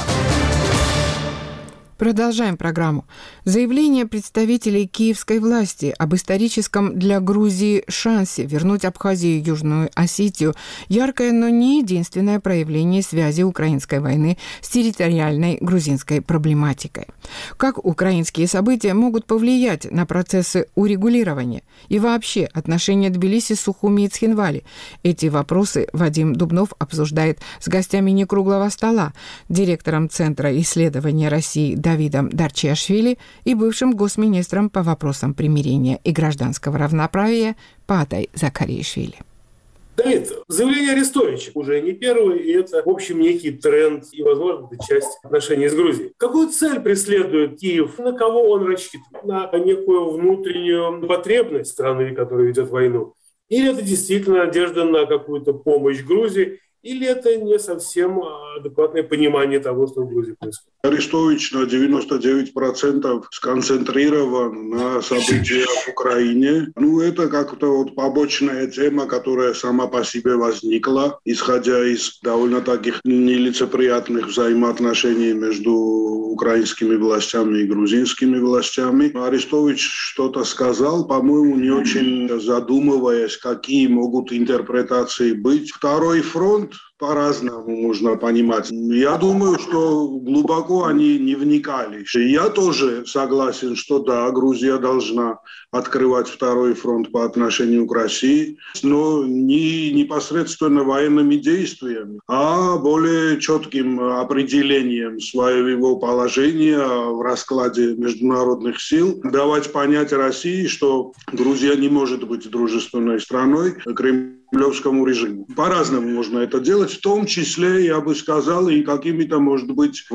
Продолжаем программу. Заявление представителей киевской власти об историческом для Грузии шансе вернуть Абхазию и Южную Осетию – яркое, но не единственное проявление связи украинской войны с территориальной грузинской проблематикой. Как украинские события могут повлиять на процессы урегулирования и вообще отношения Тбилиси, Сухуми и Цхинвали? Эти вопросы Вадим Дубнов обсуждает с гостями некруглого стола, директором Центра исследования России Давидом Дарчиашвили и бывшим госминистром по вопросам примирения и гражданского равноправия Патай Закариишвили. Давид, заявление Арестовича уже не первое, и это, в общем, некий тренд и, возможно, это часть отношений с Грузией. Какую цель преследует Киев? На кого он рассчитывает? На некую внутреннюю потребность страны, которая ведет войну? Или это действительно надежда на какую-то помощь Грузии? Или это не совсем адекватное понимание того, что в Грузии происходит? Арестович на девяносто девять процентов сконцентрирован на событиях в Украине. Ну, это как-то вот побочная тема, которая сама по себе возникла, исходя из довольно таких нелицеприятных взаимоотношений между украинскими властями и грузинскими властями. Арестович что-то сказал, по-моему, не очень задумываясь, какие могут интерпретации быть. Второй фронт по-разному можно понимать. Я думаю, что глубоко они не вникали. Я тоже согласен, что да, Грузия должна открывать второй фронт по отношению к России, но не непосредственно военными действиями, а более четким определением своего положения в раскладе международных сил, давать понять России, что Грузия не может быть дружественной страной кремлевскому режиму. По-разному можно это делать, в том числе, я бы сказал, и какими-то, может быть,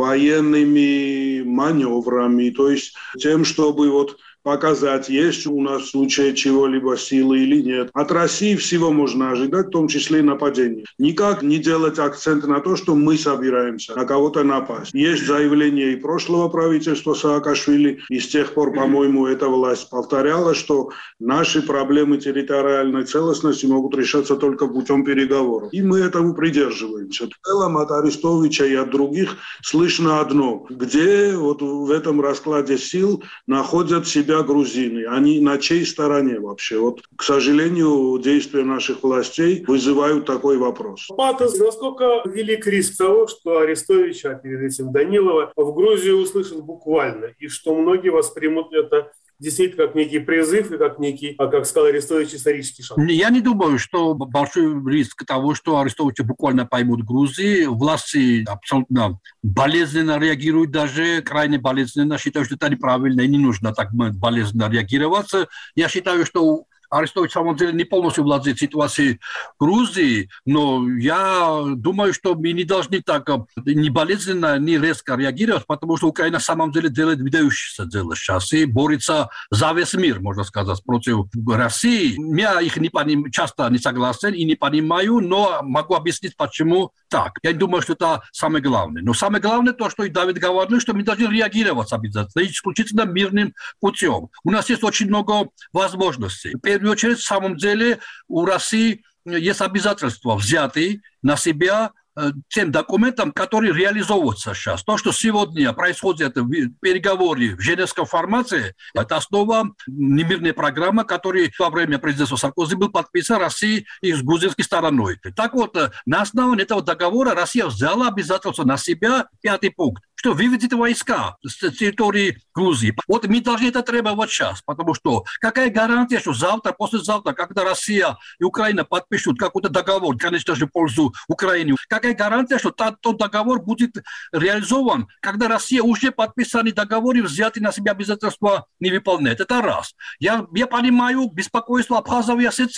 военными маневрами, то есть тем, чтобы вот показать, есть у нас в случае чего-либо силы или нет. От России всего можно ожидать, в том числе и нападения. Никак не делать акцент на то, что мы собираемся на кого-то напасть. Есть заявление и прошлого правительства Саакашвили, и с тех пор, по-моему, эта власть повторяла, что наши проблемы территориальной целостности могут решаться только путем переговоров. И мы этому придерживаемся. В целом от Арестовича и от других слышно одно. Где вот в этом раскладе сил находят себя грузины, они на чьей стороне вообще? Вот, к сожалению, действия наших властей вызывают такой вопрос. Патос, насколько велик риск того, что Арестович, а перед этим Данилова, в Грузию услышат буквально, и что многие воспримут это действительно как некий призыв и как некий, как сказал Арестович, исторический шаг? Я не думаю, что большой риск того, что Арестовича буквально поймут в Грузии. Власти абсолютно болезненно реагируют, даже крайне болезненно. Считаю, что это неправильно и не нужно так болезненно реагировать. Я считаю, что Арестович, в самом деле, не полностью владеет ситуацией в Грузии, но я думаю, что мы не должны так ни болезненно, ни резко реагировать, потому что Украина, в самом деле, делает выдающееся дело сейчас и борется за весь мир, можно сказать, против России. Я их не поним... часто не согласен и не понимаю, но могу объяснить, почему так. Я думаю, что это самое главное. Но самое главное то, что и Давид говорил, что мы должны реагировать обязательно, исключительно мирным путем. У нас есть очень много возможностей. В первую очередь, в самом деле, у России есть обязательства, взятые на себя тем документам, которые реализовываются сейчас. То, что сегодня происходит в переговоре в женевском формате, это основа немирной программы, которая во время президентства Саркози был подписан Россией и с грузинской стороной. Так вот, на основании этого договора Россия взяла обязательства на себя, пятый пункт, что выведет войска с территории Грузии. Вот мы должны это требовать сейчас, потому что какая гарантия, что завтра, послезавтра, когда Россия и Украина подпишут какой-то договор, конечно же, в пользу Украины, какая гарантия, что тот, тот договор будет реализован, когда Россия уже подписанный договор и взятый на себя обязательства не выполняет. Это раз. Я, я понимаю беспокойство абхазов и осетин,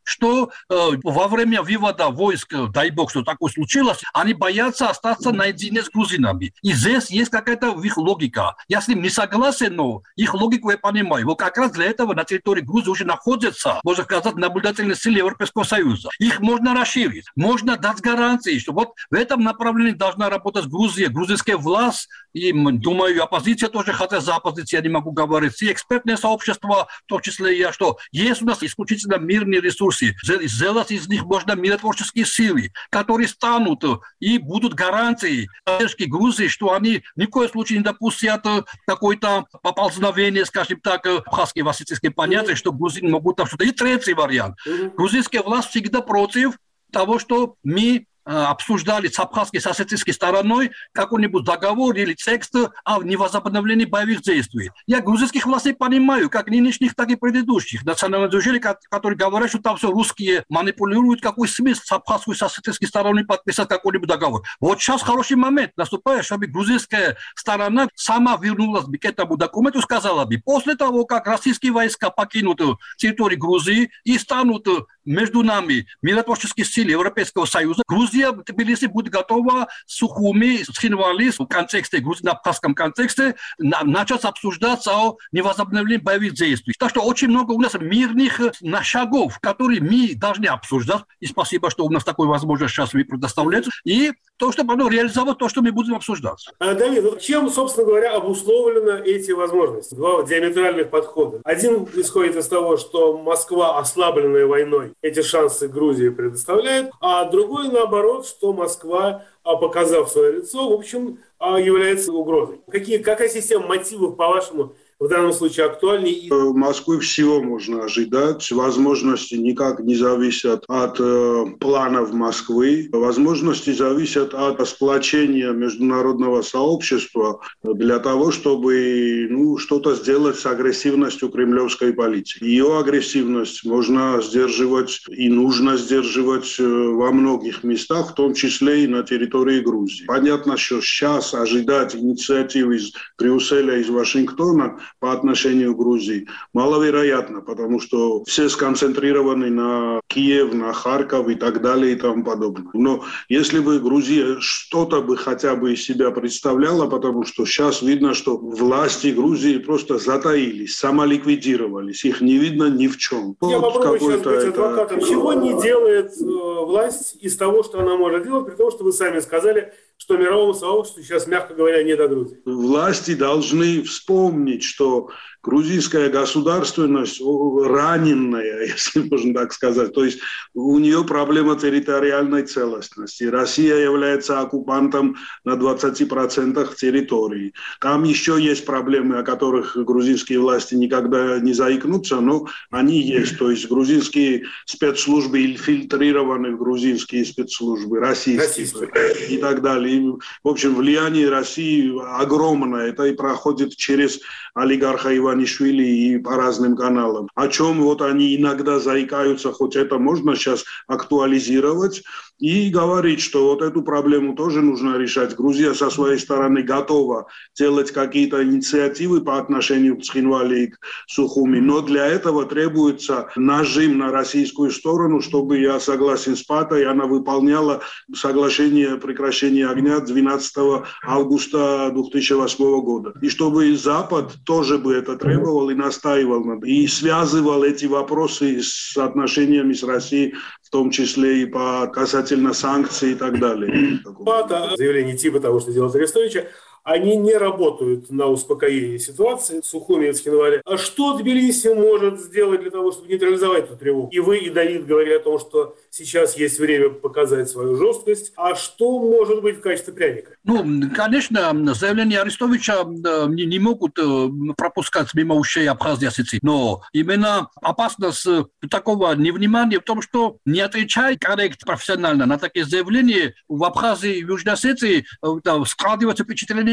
что э, во время вывода войск, дай бог, что такое случилось, они боятся остаться наедине с грузинами. И здесь есть какая-то их логика. Я с ним не согласен, но их логику я понимаю. Вот как раз для этого на территории Грузии уже находятся, можно сказать, наблюдательные силы Европейского Союза. Их можно расширить, можно дать гарантии, что вот в этом направлении должна работать Грузия, грузинская власть, и, думаю, оппозиция тоже, хотя за оппозицию я не могу говорить, и экспертное сообщество, в том числе и я, что есть у нас исключительно мирные ресурсы, сделать из них можно миротворческие силы, которые станут и будут гарантией поддержки Грузии, что они ни в коем случае не допустят какое-то поползновение, скажем так, абхазские вассетинские понятия, что грузины могут там что-то. И третий вариант. Грузинская власть всегда против того, что мы обсуждали с абхазской, с осетинской стороной какой-нибудь договор или текст о невозобновлении боевых действий. Я грузинских властей понимаю, как нынешних, так и предыдущих национальных движений, которые говорят, что там все русские манипулируют, какой смысл с абхазской, с осетинской стороной подписать какой-нибудь договор. Вот сейчас хороший момент наступает, чтобы грузинская сторона сама вернулась бы к этому документу и сказала бы, после того, как российские войска покинут территорию Грузии и станут между нами миротворческие силы Европейского Союза, Грузия Тбилиси будет готова с Сухуми, с Хинвали, в контексте, грузино-абхазском контексте, начать обсуждаться о невозобновлении боевых действий. Так что очень много у нас мирных шагов, которые мы должны обсуждать. И спасибо, что у нас такой возможность сейчас вы предоставляете. И то, чтобы оно реализовать то, что мы будем обсуждать. А, Давид, чем, собственно говоря, обусловлены эти возможности? Два диаметральных подхода. Один исходит из того, что Москва, ослабленная войной, эти шансы Грузии предоставляет, а другой, наоборот, что Москва, показав свое лицо, в общем, является угрозой. Какие, какая система мотивов, по-вашему, в данном случае актуальнее? В Москве всего можно ожидать. Возможности никак не зависят от э, планов Москвы. Возможности зависят от сплочения международного сообщества для того, чтобы ну, что-то сделать с агрессивностью кремлевской политики. Ее агрессивность можно сдерживать и нужно сдерживать во многих местах, в том числе и на территории Грузии. Понятно, что сейчас ожидать инициативы из Брюсселя, из Вашингтона по отношению к Грузии маловероятно, потому что все сконцентрированы на Киев, на Харьков и так далее и тому подобное. Но если бы Грузия что-то бы хотя бы из себя представляла, потому что сейчас видно, что власти Грузии просто затаились, самоликвидировались, их не видно ни в чем. Я вот попробую сейчас быть это... адвокатом. Чего не делает э, власть из того, что она может делать, при том, что вы сами сказали, что мировому сообществу сейчас, мягко говоря, не до Грузии. Власти должны вспомнить, что грузинская государственность раненная, если можно так сказать. То есть у нее проблема территориальной целостности. Россия является оккупантом на двадцати процентах территории. Там еще есть проблемы, о которых грузинские власти никогда не заикнутся, но они есть. То есть грузинские спецслужбы инфильтрированы в грузинские спецслужбы, российские, российские. И так далее. И, в общем, влияние России огромное. Это и проходит через олигарха Иванишвили и по разным каналам. О чем вот они иногда заикаются, хоть это можно сейчас актуализировать и говорить, что вот эту проблему тоже нужно решать. Грузия со своей стороны готова делать какие-то инициативы по отношению к Цхинвали и к Сухуми, но для этого требуется нажим на российскую сторону, чтобы, я согласен с Патой, она выполняла соглашение о прекращении огня двенадцатого августа две тысячи восьмого года. И чтобы Запад тоже бы это требовал и настаивал, и связывал эти вопросы с отношениями с Россией, в том числе и по касательно санкций и так далее. Пата, заявление типа того, что делает Арестовича, они не работают на успокоение ситуации, Сухуми и Цхинвали. А что Тбилиси может сделать для того, чтобы нейтрализовать эту тревогу? И вы, и Давид говорили о том, что сейчас есть время показать свою жесткость. А что может быть в качестве пряника? Ну, конечно, заявления Арестовича не, не могут пропускать мимо ушей Абхазии и Осетии. Но именно опасность такого невнимания в том, что не отвечая корректно, профессионально на такие заявления, в Абхазии и Южной Осетии складывается впечатление,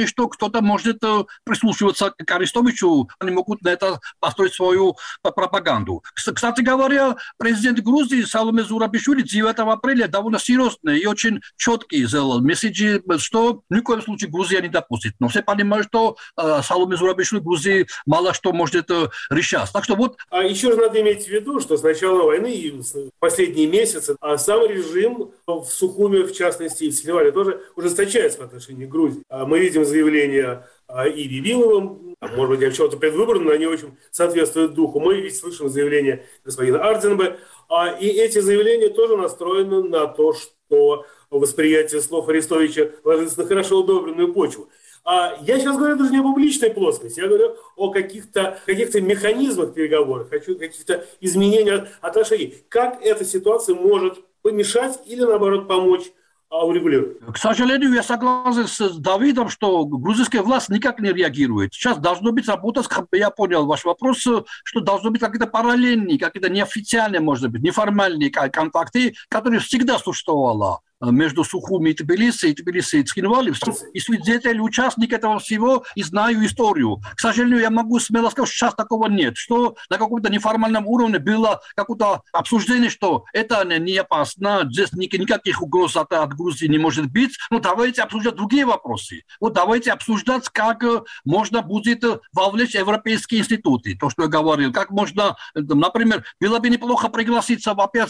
ощущение, что кто-то может прислушиваться к Арестовичу, они могут на это построить свою пропаганду. Кстати говоря, президент Грузии Саломе Зурабишвили девятого апреля довольно серьезный и очень четкий сделал месседжи, что ни в коем случае Грузия не допустит. Но все понимают, что э, Саломе Зурабишвили Грузии мало что может э, решать. Так что вот... А еще же надо иметь в виду, что с начала войны и в последние месяцы а сам режим в Сухуме, в частности, и в Цхинвале тоже ужесточается по отношению к Грузии. Мы видим заявления Иви Виловым, может быть, я в чем-то предвыборно, но они очень соответствуют духу. Мы ведь слышим заявления господина Ардзенбе, и эти заявления тоже настроены на то, что восприятие слов Арестовича ложится на хорошо удобренную почву. А я сейчас говорю даже не о публичной плоскости, я говорю о каких-то, каких-то механизмах переговоров, хочу каких-то изменений отношений. Как эта ситуация может помешать или, наоборот, помочь урегулировать? К сожалению, я согласен с Давидом, что грузинская власть никак не реагирует. Сейчас должно быть работать, я понял ваш вопрос, что должно быть какие-то параллельные, какие-то неофициальные, может быть, неформальные контакты, которые всегда существовали между Сухуми и Тбилиси, и Тбилиси и Цхинвали. И свидетель, участник этого всего, и знаю историю. К сожалению, я могу смело сказать, что сейчас такого нет. Что на каком-то неформальном уровне было какое-то обсуждение, что это не опасно, здесь никаких угроз от, от Грузии не может быть. Но давайте обсуждать другие вопросы. Вот давайте обсуждать, как можно будет вовлечь европейские институты. То, что я говорил. Как можно, например, было бы неплохо пригласить опять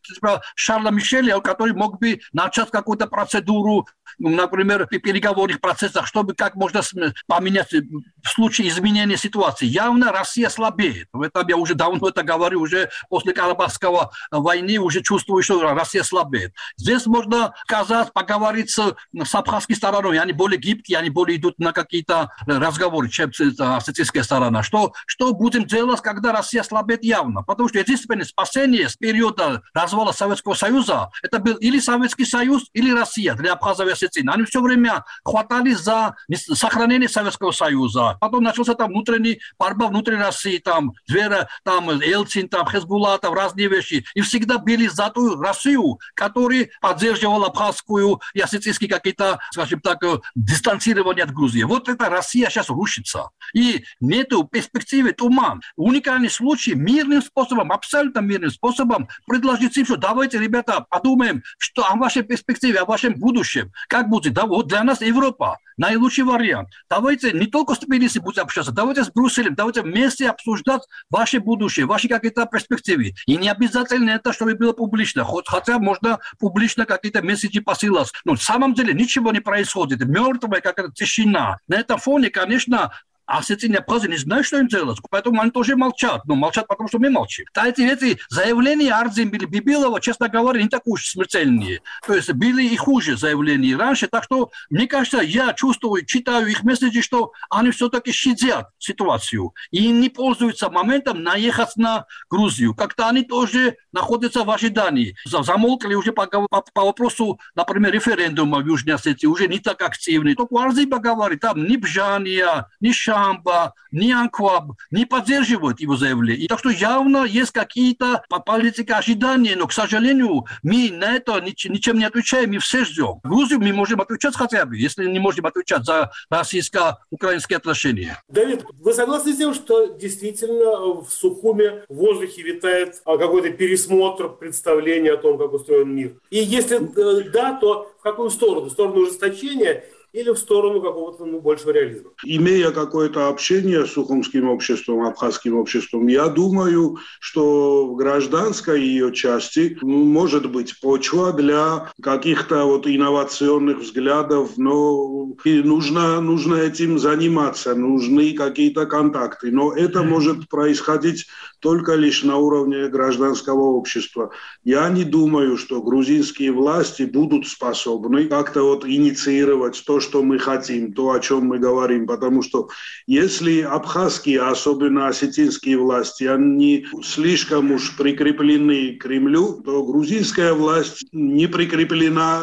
Шарля Мишеля, который мог бы начать какую-то процедуру, например, в переговорных процессах, чтобы как можно поменять в случае изменения ситуации. Явно Россия слабеет. Это я уже давно это говорю, уже после Карабахского войны уже чувствую, что Россия слабеет. Здесь можно сказать, поговорить с, с абхазской стороной. Они более гибкие, они более идут на какие-то разговоры, чем осетинская сторона. Что, что будем делать, когда Россия слабеет явно? Потому что единственное спасение с периода развала Советского Союза, это был или Советский Союз, или Россия для Абхазии и Осетии. Они все время хватались за сохранение Советского Союза. Потом начался там внутренний борьба внутри России, там Звера, там Элцин, там Хезбулла, там разные вещи. И всегда били за ту Россию, которая поддерживала абхазскую и осетинские какие-то, скажем так, дистанцирования от Грузии. Вот эта Россия сейчас рушится. И нету перспективы, туман. Уникальный случай мирным способом, абсолютно мирным способом предложить им, что давайте, ребята, подумаем, что о вашей перспективе, о вашем будущем. Как будет? Да, вот для нас Европа наилучший вариант. Давайте не только с Тбилиси будем общаться, давайте с Брюсселем, давайте вместе обсуждать ваше будущее, ваши какие-то перспективы. И не обязательно это, чтобы было публично. Хотя можно публично какие-то месседжи посылать. Но на самом деле ничего не происходит. Мертвая какая-то тишина. На этом фоне, конечно, Осетия просто не знают, что им делать. Поэтому они тоже молчат. Но молчат, потому что мы молчим. Да, эти, эти заявления Ардзенбе Бибилова, честно говоря, не так уж смертельные. То есть были и хуже заявления раньше. Так что, мне кажется, я чувствую, читаю их месседжи, что они все-таки щадят ситуацию. И не пользуются моментом наехать на Грузию. Как-то они тоже находятся в ожидании. Замолкли уже по, по, по вопросу, например, референдума в Южной Осетии. Уже не так активны. Только Ардзенбе говорит, там ни Бжания, ни Шамба, ни Анкваб не поддерживают его заявление. И так что явно есть какие-то политика ожидания, но, к сожалению, мы на это ничем не отвечаем, мы все ждем. Грузию мы можем отвечать хотя бы, если не можем отвечать за российско-украинские отношения. Давид, вы согласны с тем, что действительно в Сухуме в воздухе витает какой-то пересмотр представления о том, как устроен мир? И если да, то в какую сторону? В сторону ужесточения или в сторону какого-то ну, большего реализма? Имея какое-то общение с сухумским обществом, абхазским обществом, я думаю, что в гражданской ее части может быть почва для каких-то вот инновационных взглядов, но нужно, нужно этим заниматься, нужны какие-то контакты. Но это может происходить только лишь на уровне гражданского общества. Я не думаю, что грузинские власти будут способны как-то вот инициировать то, что мы хотим, то, о чем мы говорим. Потому что если абхазские, особенно осетинские власти, они слишком уж прикреплены к Кремлю, то грузинская власть не прикреплена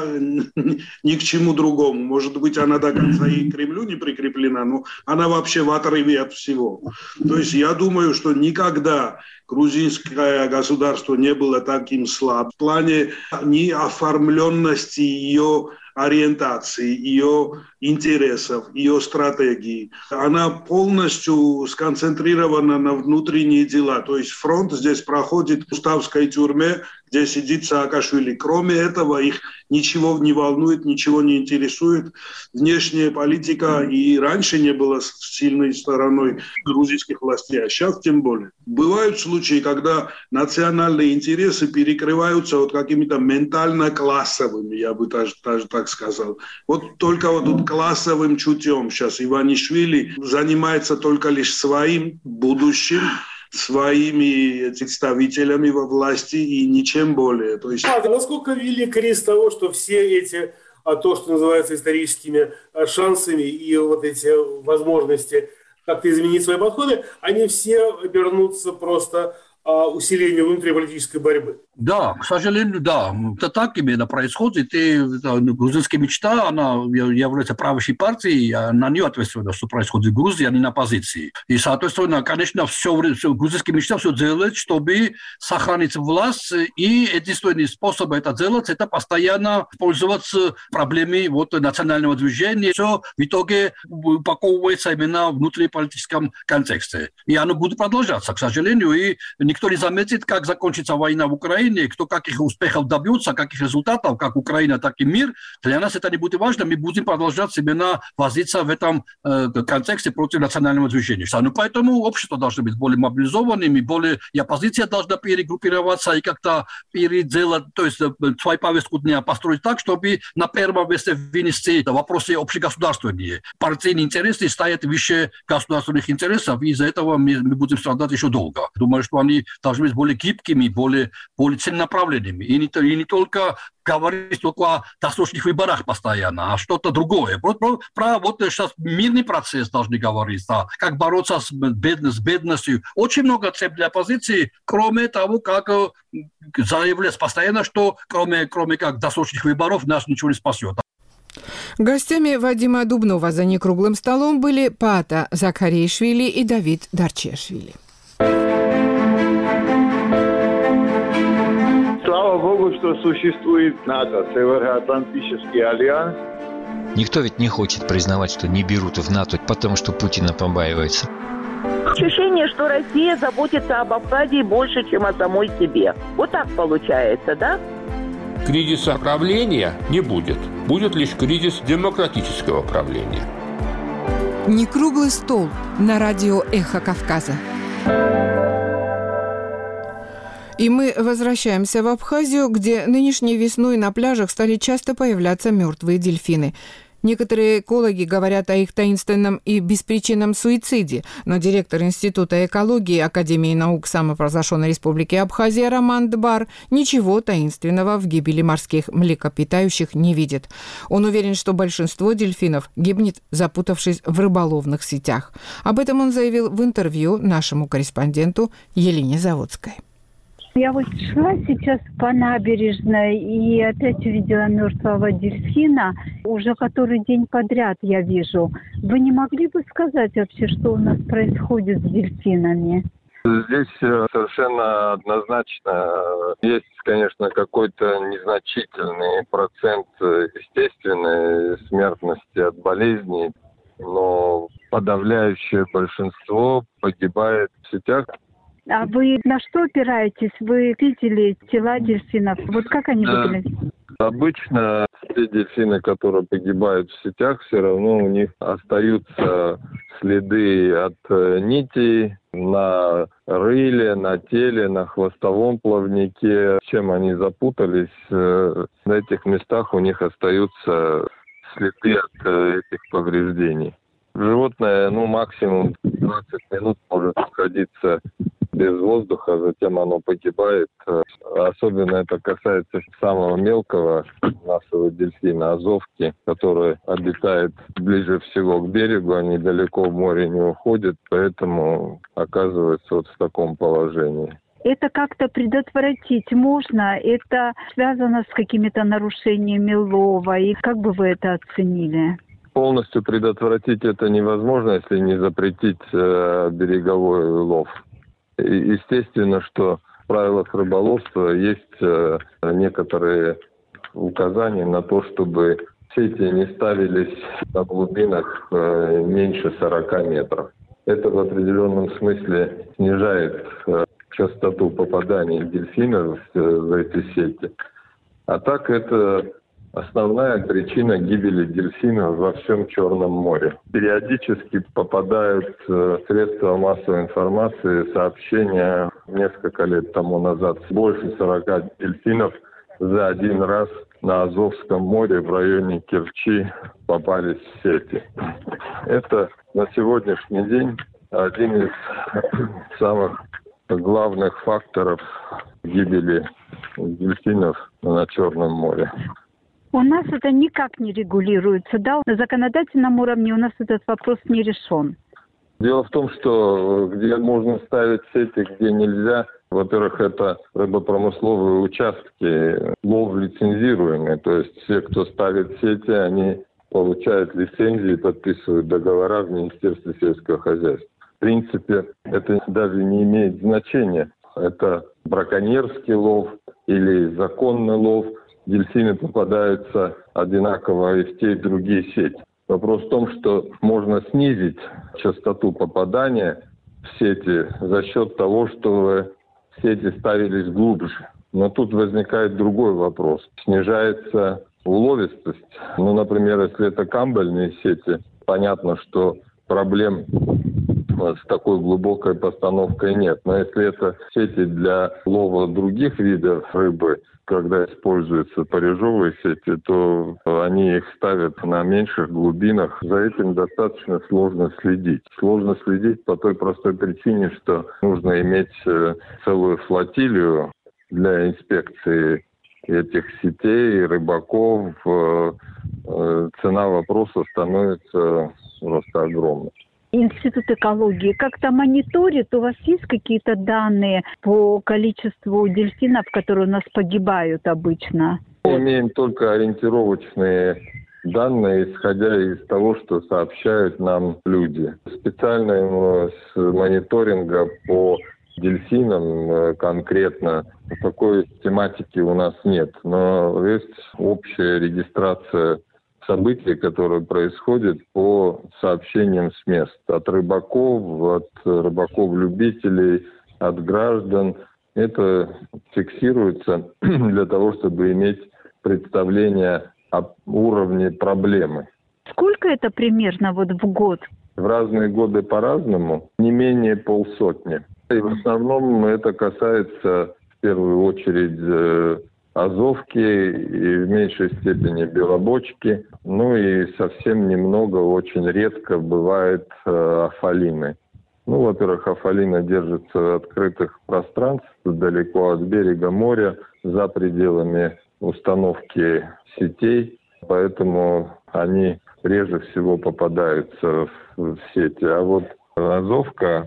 ни к чему другому. Может быть, она до конца и к Кремлю не прикреплена, но она вообще в отрыве от всего. То есть я думаю, что никогда грузинское государство не было таким слабым в плане неоформленности ее ориентации, ее интересов, ее стратегии. Она полностью сконцентрирована на внутренние дела. То есть фронт здесь проходит в Уставской тюрьме, где сидит Саакашвили. Кроме этого, их ничего не волнует, ничего не интересует. Внешняя политика и раньше не была сильной стороной грузинских властей, а сейчас тем более. Бывают случаи, когда национальные интересы перекрываются вот какими-то ментально-классовыми, я бы даже, даже так сказал. Вот только вот тут классовым чутьем сейчас Иванишвили занимается только лишь своим будущим, своими представителями во власти и ничем более. То есть... А насколько велик риск того, что все эти, а то, что называется историческими шансами и вот эти возможности как-то изменить свои подходы, они все обернутся просто усилению внутриполитической борьбы? Да, к сожалению, да. Это так именно происходит. И грузинская мечта, она является правящей партией, на нее ответственна, что происходит в Грузии, а не на позиции. И, соответственно, конечно, все, все грузинская мечта все делает, чтобы сохранить власть. И единственный способ это делать, это постоянно пользоваться проблемами вот, национального движения. Все в итоге упаковывается именно в внутриполитическом контексте. И оно будет продолжаться, к сожалению. И никто не заметит, как закончится война в Украине, кто каких успехов добьется, каких результатов, как Украина, так и мир. Для нас это не будет важно, мы будем продолжать именно возиться в этом э, контексте против национального движения. Ну, поэтому общество должно быть более мобилизованным, и, более, и оппозиция должна перегруппироваться и как-то переделать, то есть свою повестку дня построить так, чтобы на первом месте вынести вопросы общегосударственные. Партийные интересы стоят выше государственных интересов, и из-за этого мы, мы будем страдать еще долго. Думаю, что они должны быть более гибкими, более, более целенаправленными. И не, и не только говорить только о досрочных выборах постоянно, а что-то другое. Про, про, про вот сейчас мирный процесс должны говорить, да, как бороться с, бедно, с бедностью. Очень много целей для оппозиции, кроме того, как заявлять постоянно, что кроме, кроме как досрочных выборов нас ничего не спасет. Гостями Вадима Дубнова за некруглым столом были Паата Закхариишвили и Давид Дарчешвили. Слава Богу, что существует НАТО, Североатлантический альянс. Никто ведь не хочет признавать, что не берут в НАТО, потому что Путина побаивается. Ощущение, что Россия заботится об Абхазии больше, чем о самой себе. Вот так получается, да? Кризиса правления не будет. Будет лишь кризис демократического правления. Некруглый стол на радио «Эхо Кавказа». И мы возвращаемся в Абхазию, где нынешней весной на пляжах стали часто появляться мертвые дельфины. Некоторые экологи говорят о их таинственном и беспричинном суициде, но директор Института экологии Академии наук самопровозглашенной Республики Абхазия Роман Дбар ничего таинственного в гибели морских млекопитающих не видит. Он уверен, что большинство дельфинов гибнет, запутавшись в рыболовных сетях. Об этом он заявил в интервью нашему корреспонденту Елене Заводской. Я вот шла сейчас по набережной и опять увидела мертвого дельфина. Уже который день подряд я вижу. Вы не могли бы сказать вообще, что у нас происходит с дельфинами? Здесь совершенно однозначно есть, конечно, какой-то незначительный процент естественной смертности от болезней, но подавляющее большинство погибает в сетях. А вы на что опираетесь? Вы видели тела дельфинов? Вот как они да. выглядят? Обычно те дельфины, которые погибают в сетях, все равно у них остаются следы от нитей на рыле, на теле, на хвостовом плавнике. Чем они запутались, на этих местах у них остаются следы от этих повреждений. Животное, ну, максимум двадцать минут может находиться без воздуха, затем оно погибает. Особенно это касается самого мелкого нашего дельфина, азовки, который обитает ближе всего к берегу, они далеко в море не уходят, поэтому оказывается вот в таком положении. Это как-то предотвратить можно? Это связано с какими-то нарушениями лова? И как бы вы это оценили? Полностью предотвратить это невозможно, если не запретить э, береговой лов. И, естественно, что в правилах рыболовства есть э, некоторые указания на то, чтобы сети не ставились на глубинах э, меньше сорока метров. Это в определенном смысле снижает э, частоту попаданий дельфинов в, в эти сети. А так это основная причина гибели дельфинов во всем Черном море. Периодически попадают в средства массовой информации сообщения несколько лет тому назад. Больше сорока дельфинов за один раз на Азовском море в районе Керчи попались в сети. Это на сегодняшний день один из самых главных факторов гибели дельфинов на Черном море. У нас это никак не регулируется, да? На законодательном уровне у нас этот вопрос не решен. Дело в том, что где можно ставить сети, где нельзя, во-первых, это рыбопромысловые участки, лов лицензируемый. То есть все, кто ставит сети, они получают лицензии, подписывают договора в Министерстве сельского хозяйства. В принципе, это даже не имеет значения. Это браконьерский лов или законный лов. Дельфины попадаются одинаково и в те, и в другие сети. Вопрос в том, что можно снизить частоту попадания в сети за счет того, что сети ставились глубже. Но тут возникает другой вопрос. Снижается уловистость. Ну, например, если это камбальные сети, понятно, что проблем с такой глубокой постановкой нет. Но если это сети для лова других видов рыбы, когда используются парежовые сети, то они их ставят на меньших глубинах. За этим достаточно сложно следить. Сложно следить по той простой причине, что нужно иметь целую флотилию для инспекции этих сетей, рыбаков. Цена вопроса становится просто огромной. Институт экологии как-то мониторит? У вас есть какие-то данные по количеству дельфинов, которые у нас погибают обычно? Мы имеем только ориентировочные данные, исходя из того, что сообщают нам люди. Специального мониторинга по дельфинам конкретно такой тематики у нас нет. Но есть общая регистрация события, которые происходят по сообщениям с мест. От рыбаков, от рыбаков-любителей, от граждан. Это фиксируется для того, чтобы иметь представление об уровне проблемы. Сколько это примерно вот в год? В разные годы по-разному. Не менее полсотни. И в основном это касается в первую очередь азовки и в меньшей степени белобочки. Ну и совсем немного, очень редко бывает э, афалины. Ну, во-первых, афалина держится в открытых пространствах, далеко от берега моря, за пределами установки сетей, поэтому они реже всего попадаются в, в сети. А вот азовка,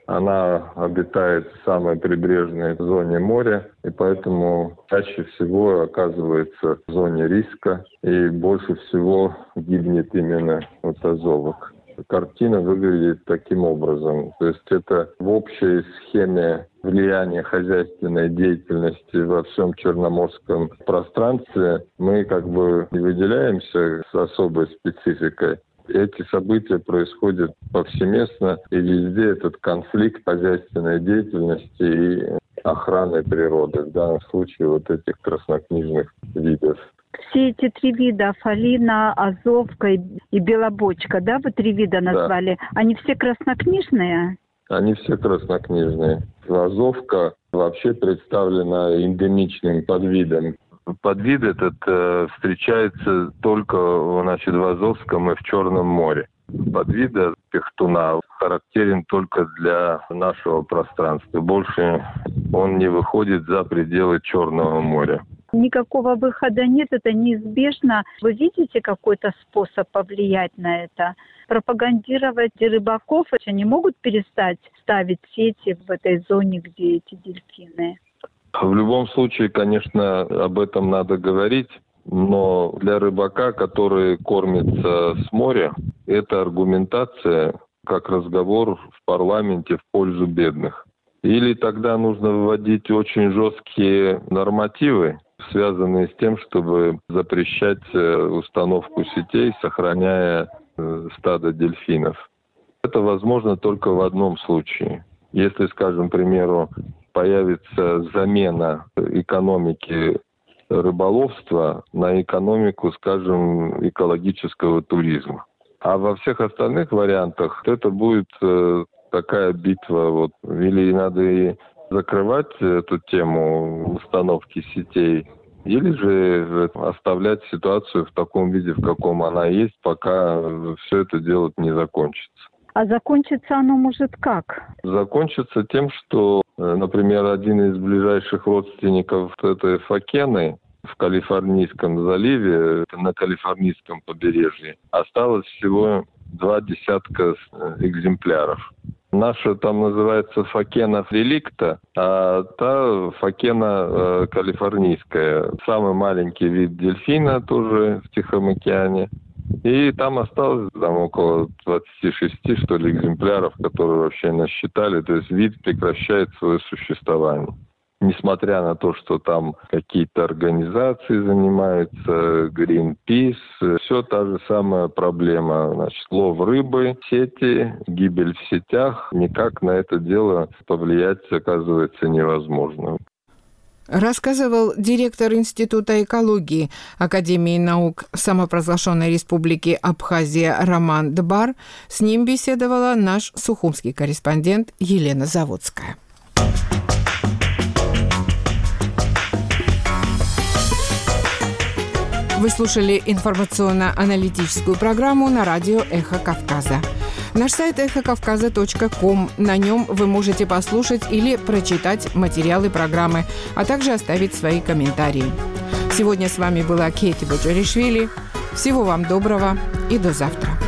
она обитает в самой прибрежной зоне моря, и поэтому чаще всего оказывается в зоне риска, и больше всего гибнет именно от азовок. Картина выглядит таким образом. То есть это в общей схеме влияния хозяйственной деятельности во всем Черноморском пространстве мы как бы не выделяемся с особой спецификой. Эти события происходят повсеместно, и везде этот конфликт хозяйственной деятельности и охраны природы. В данном случае вот этих краснокнижных видов. Все эти три вида, афалина, азовка и белобочка, да, вы три вида назвали, да. Они все краснокнижные? Они все краснокнижные. Азовка вообще представлена эндемичным подвидом. Подвид этот э, встречается только, значит, в Азовском и в Черном море. Подвид пихтуна характерен только для нашего пространства. Больше он не выходит за пределы Черного моря. Никакого выхода нет, это неизбежно. Вы видите какой-то способ повлиять на это? Пропагандировать рыбаков, они могут перестать ставить сети в этой зоне, где эти дельфины? В любом случае, конечно, об этом надо говорить, но для рыбака, который кормится с моря, это аргументация как разговор в парламенте в пользу бедных. Или тогда нужно вводить очень жесткие нормативы, связанные с тем, чтобы запрещать установку сетей, сохраняя стадо дельфинов. Это возможно только в одном случае. Если, скажем, к примеру, появится замена экономики рыболовства на экономику, скажем, экологического туризма. А во всех остальных вариантах это будет э, такая битва. Вот. Или надо и закрывать эту тему установки сетей, или же оставлять ситуацию в таком виде, в каком она есть, пока все это дело не закончится. А закончится оно может как? Закончится тем, что, например, один из ближайших родственников этой факены в Калифорнийском заливе, на Калифорнийском побережье, осталось всего два десятка экземпляров. Наша там называется факена реликта, а та факена э, калифорнийская. Самый маленький вид дельфина тоже в Тихом океане. И там осталось там, около двадцать шесть, что ли, экземпляров, которые вообще насчитали. То есть вид прекращает свое существование. Несмотря на то, что там какие-то организации занимаются, Greenpeace, все та же самая проблема. Значит, лов рыбы, сети, гибель в сетях. Никак на это дело повлиять, оказывается, невозможно. Рассказывал директор Института экологии Академии наук самопровозглашенной республики Абхазия Роман Дбар. С ним беседовала наш сухумский корреспондент Елена Заводская. Вы слушали информационно-аналитическую программу на радио «Эхо Кавказа». Наш сайт эхо кавказа точка ком. На нем вы можете послушать или прочитать материалы программы, а также оставить свои комментарии. Сегодня с вами была Кейти Боджаришвили. Всего вам доброго и до завтра.